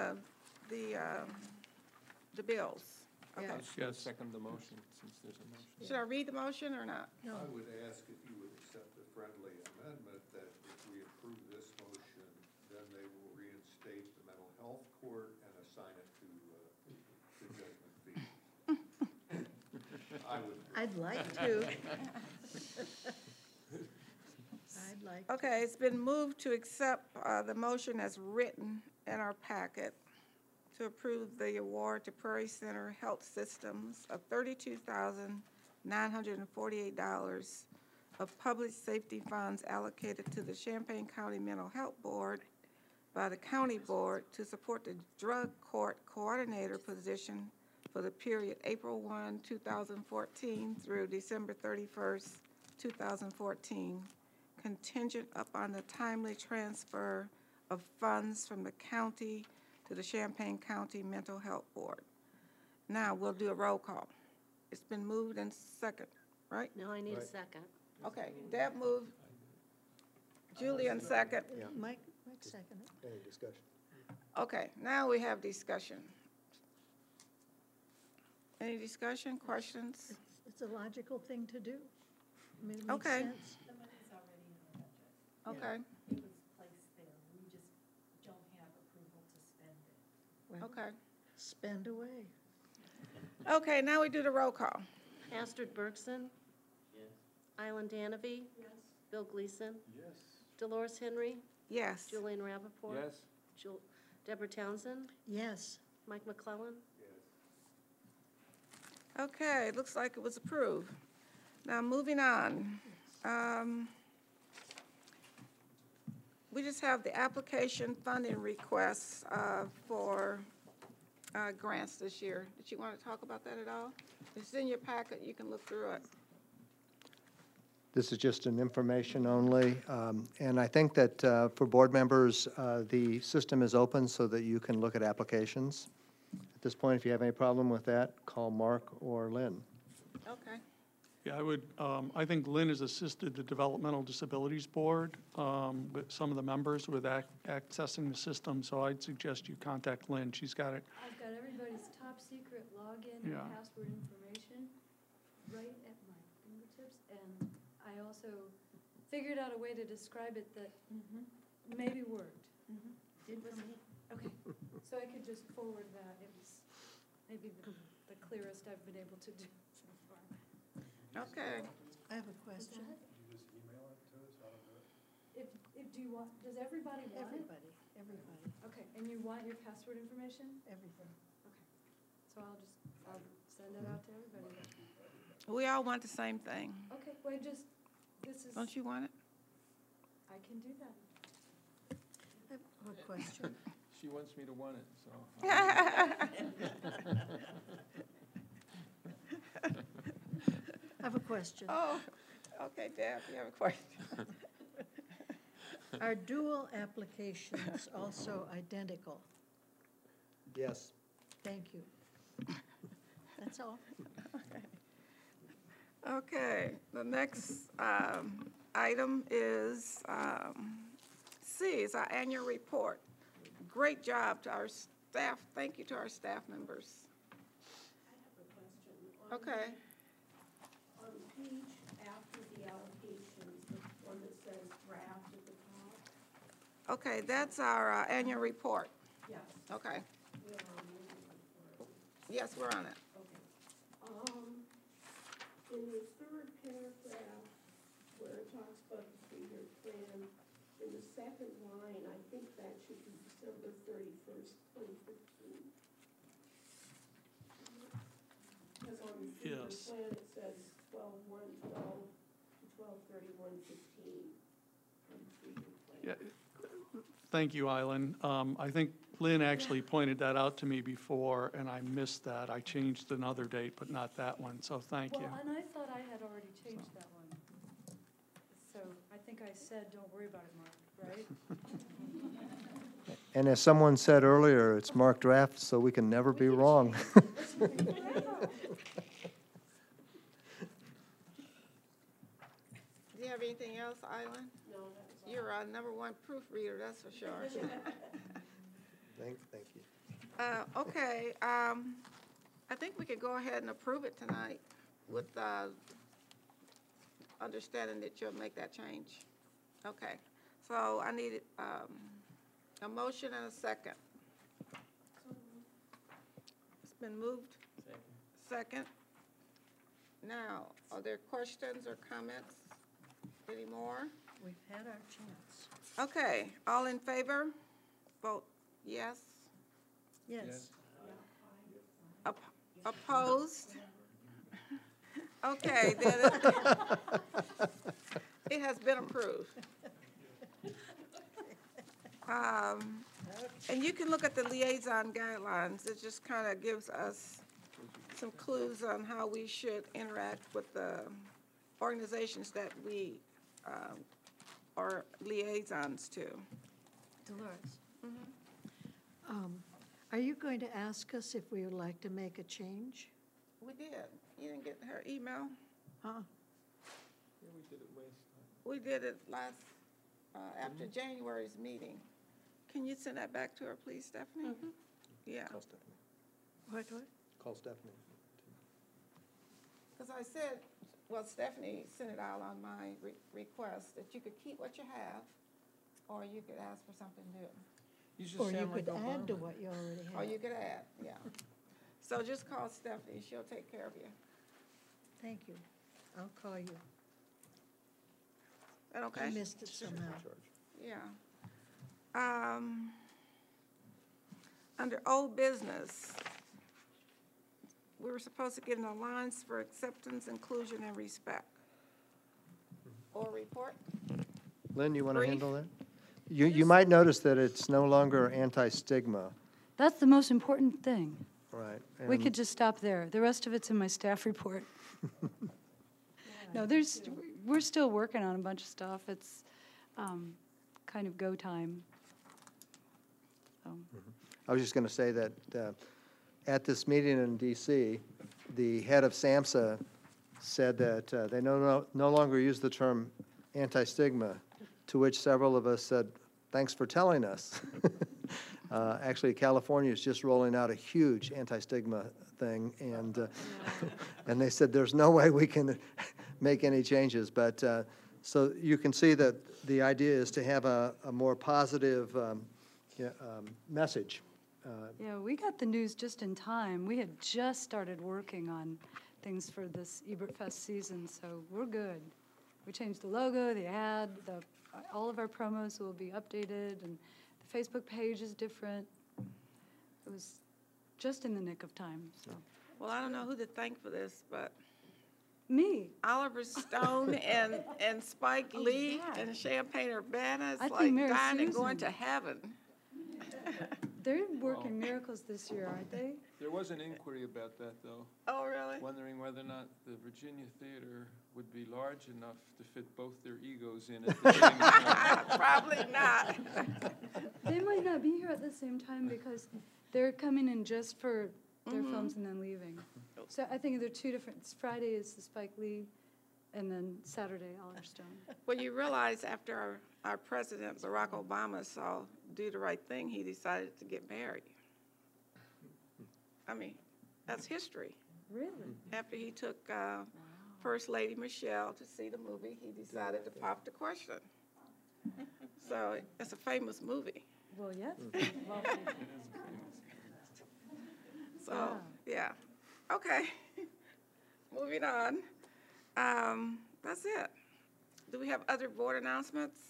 the bills. Okay. I'll second the motion, since there's a motion. Should I read the motion or not? No, I would ask if you would accept the friendly amendment that if we approve this motion, then they will reinstate the mental health court and assign it to Judgment Fee. I would. I'd like to. I'd like to. Okay, it's been moved to accept the motion as written in our packet to approve the award to Prairie Center Health Systems of $32,948 of public safety funds allocated to the Champaign County Mental Health Board by the county board to support the drug court coordinator position for the period April 1, 2014 through December 31st, 2014, contingent upon the timely transfer of funds from the county to the Champaign County Mental Health Board. Now, we'll do a roll call. It's been moved and second, right? No, I need a Right. second. Okay, Deb moved. Julian second. Yeah. Mike seconded. Any discussion? Okay, now we have discussion. Any discussion, questions? It's a logical thing to do. I mean, it makes Okay. sense. The money's already in the budget. Okay, It was placed there. We just don't have approval to spend it. Well, okay. spend away. Okay, now we do the roll call. Astrid Bergson? Yes. Island Danavy? Yes. Bill Gleason? Yes. Dolores Henry? Yes. Julian Rappaport? Yes? Deborah Townsend? Yes. Mike McClellan? Okay, looks like it was approved. Now, moving on. We just have the application funding requests for grants this year. Did you want to talk about that at all? It's in your packet, you can look through it. This is just an information only, and I think that for board members, the system is open so that you can look at applications. At this point, if you have any problem with that, call Mark or Lynn. Okay. Yeah, I think Lynn has assisted the Developmental Disabilities Board with some of the members with accessing the system, so I'd suggest you contact Lynn. She's got it. I've got everybody's top secret login Yeah. and password information right at my fingertips, and I also figured out a way to describe it that maybe worked. Did for me. Okay, so I could just forward that. It was maybe the clearest I've been able to do so far. Okay. I have a question. If, do you want, does everybody want it? Everybody. Okay, and you want your password information? Everything. So I'll send it out to everybody. We all want the same thing. Okay, wait, this is, Don't you want it? I can do that. I have a question. She wants me to want it, so. I have a question. Oh, okay, Deb, you have a question? Are dual applications also identical? Yes. Thank you. That's all. Okay, the next item is C, is our annual report. Great job to our staff. Thank you to our staff members. I have a question. Okay. On the page after the allocations, the one that says draft at the top. Okay, that's our annual report. Yes, Okay. we are on the report. Yes, we're on it. Okay. In the third paragraph, where it talks about the three-year plan, in the second line, I think that should be December 31st, 2015. Because on the three-year Yes. plan, it says 12/1/12 to 12/31/15 on the three-year plan. Yeah. Thank you, Eileen. I think Lynn actually pointed that out to me before, and I missed that. I changed another date, but not that one, so thank you. Well, and I thought I had already changed that one. So I think I said, don't worry about it, Mark, right? And as someone said earlier, it's marked draft, so we can never be wrong. Do you have anything else, Island? No, that's all. You're our #1 proofreader, that's for sure. Thank you. Okay, I think we could go ahead and approve it tonight with understanding that you'll make that change. Okay, so I need a motion and a second. It's been moved. Second. Now, are there questions or comments anymore? We've had our chance. Okay, all in favor? Vote yes. Yes. Opposed? Okay, then it has been approved. And you can look at the liaison guidelines. It just kind of gives us some clues on how we should interact with the organizations that we are liaisons to. Dolores. Are you going to ask us if we would like to make a change? We did. You didn't get her email? Huh? Yeah, we did it last time. We did it last, after January's meeting. Can you send that back to her, please, Stephanie? Yeah. Call Stephanie. What? Call Stephanie. Because I said, well, Stephanie sent it out on my request, that you could keep what you have, or you could ask for something new. You just Or you sound like could add to Obama. what you already Or have. you could add, yeah. So just call Stephanie, she'll take care of you. Thank you. I'll call you. That okay? I missed it somehow. Yeah. Under old business, we were supposed to get an alliance for acceptance, inclusion, and respect. Or report? Lynn, you want to Brief. handle that? You might notice that it's no longer anti-stigma, That's the most important thing. right? We And- could just stop there. The rest of it's in my staff report. No, we're still working on a bunch of stuff. It's kind of go time. So, I was just going to say that at this meeting in DC, the head of SAMHSA said that they no longer use the term anti-stigma, to which several of us said, thanks for telling us. Actually, California is just rolling out a huge anti-stigma thing, and they said there's no way we can make any changes. But so you can see that the idea is to have a more positive message. yeah, we got the news just in time. We had just started working on things for this Ebert Fest season, so we're good. We changed the logo, the ad, all of our promos will be updated, and the Facebook page is different. It was just in the nick of time, so. Well, I don't know who to thank for this, but Me. Oliver Stone and Spike Oh, Lee yeah. and Champagne-Urbana is I think like Mary dying and going Susan. to heaven. They're working miracles this year, aren't they? There was an inquiry about that, though, Oh, really? wondering whether or not the Virginia Theater would be large enough to fit both their egos in at the same time. Probably not. They might not be here at the same time because they're coming in just for their films and then leaving. So I think they're two different, Friday is the Spike Lee, and then Saturday, Oliver Stone. Well, you realize after our president, Barack Obama, saw Do the Right Thing, he decided to get married. I mean, that's history. Really? After he took First Lady Michelle to see the movie, he decided to pop the question. So it's a famous movie. Well, yes. Well, So, yeah. Okay. Moving on. That's it. Do we have other board announcements?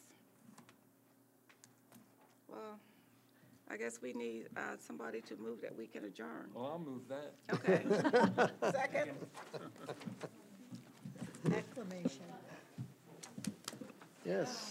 Well, I guess we need somebody to move that we can adjourn. Well, I'll move that. Okay. Second? Acclamation. Yes.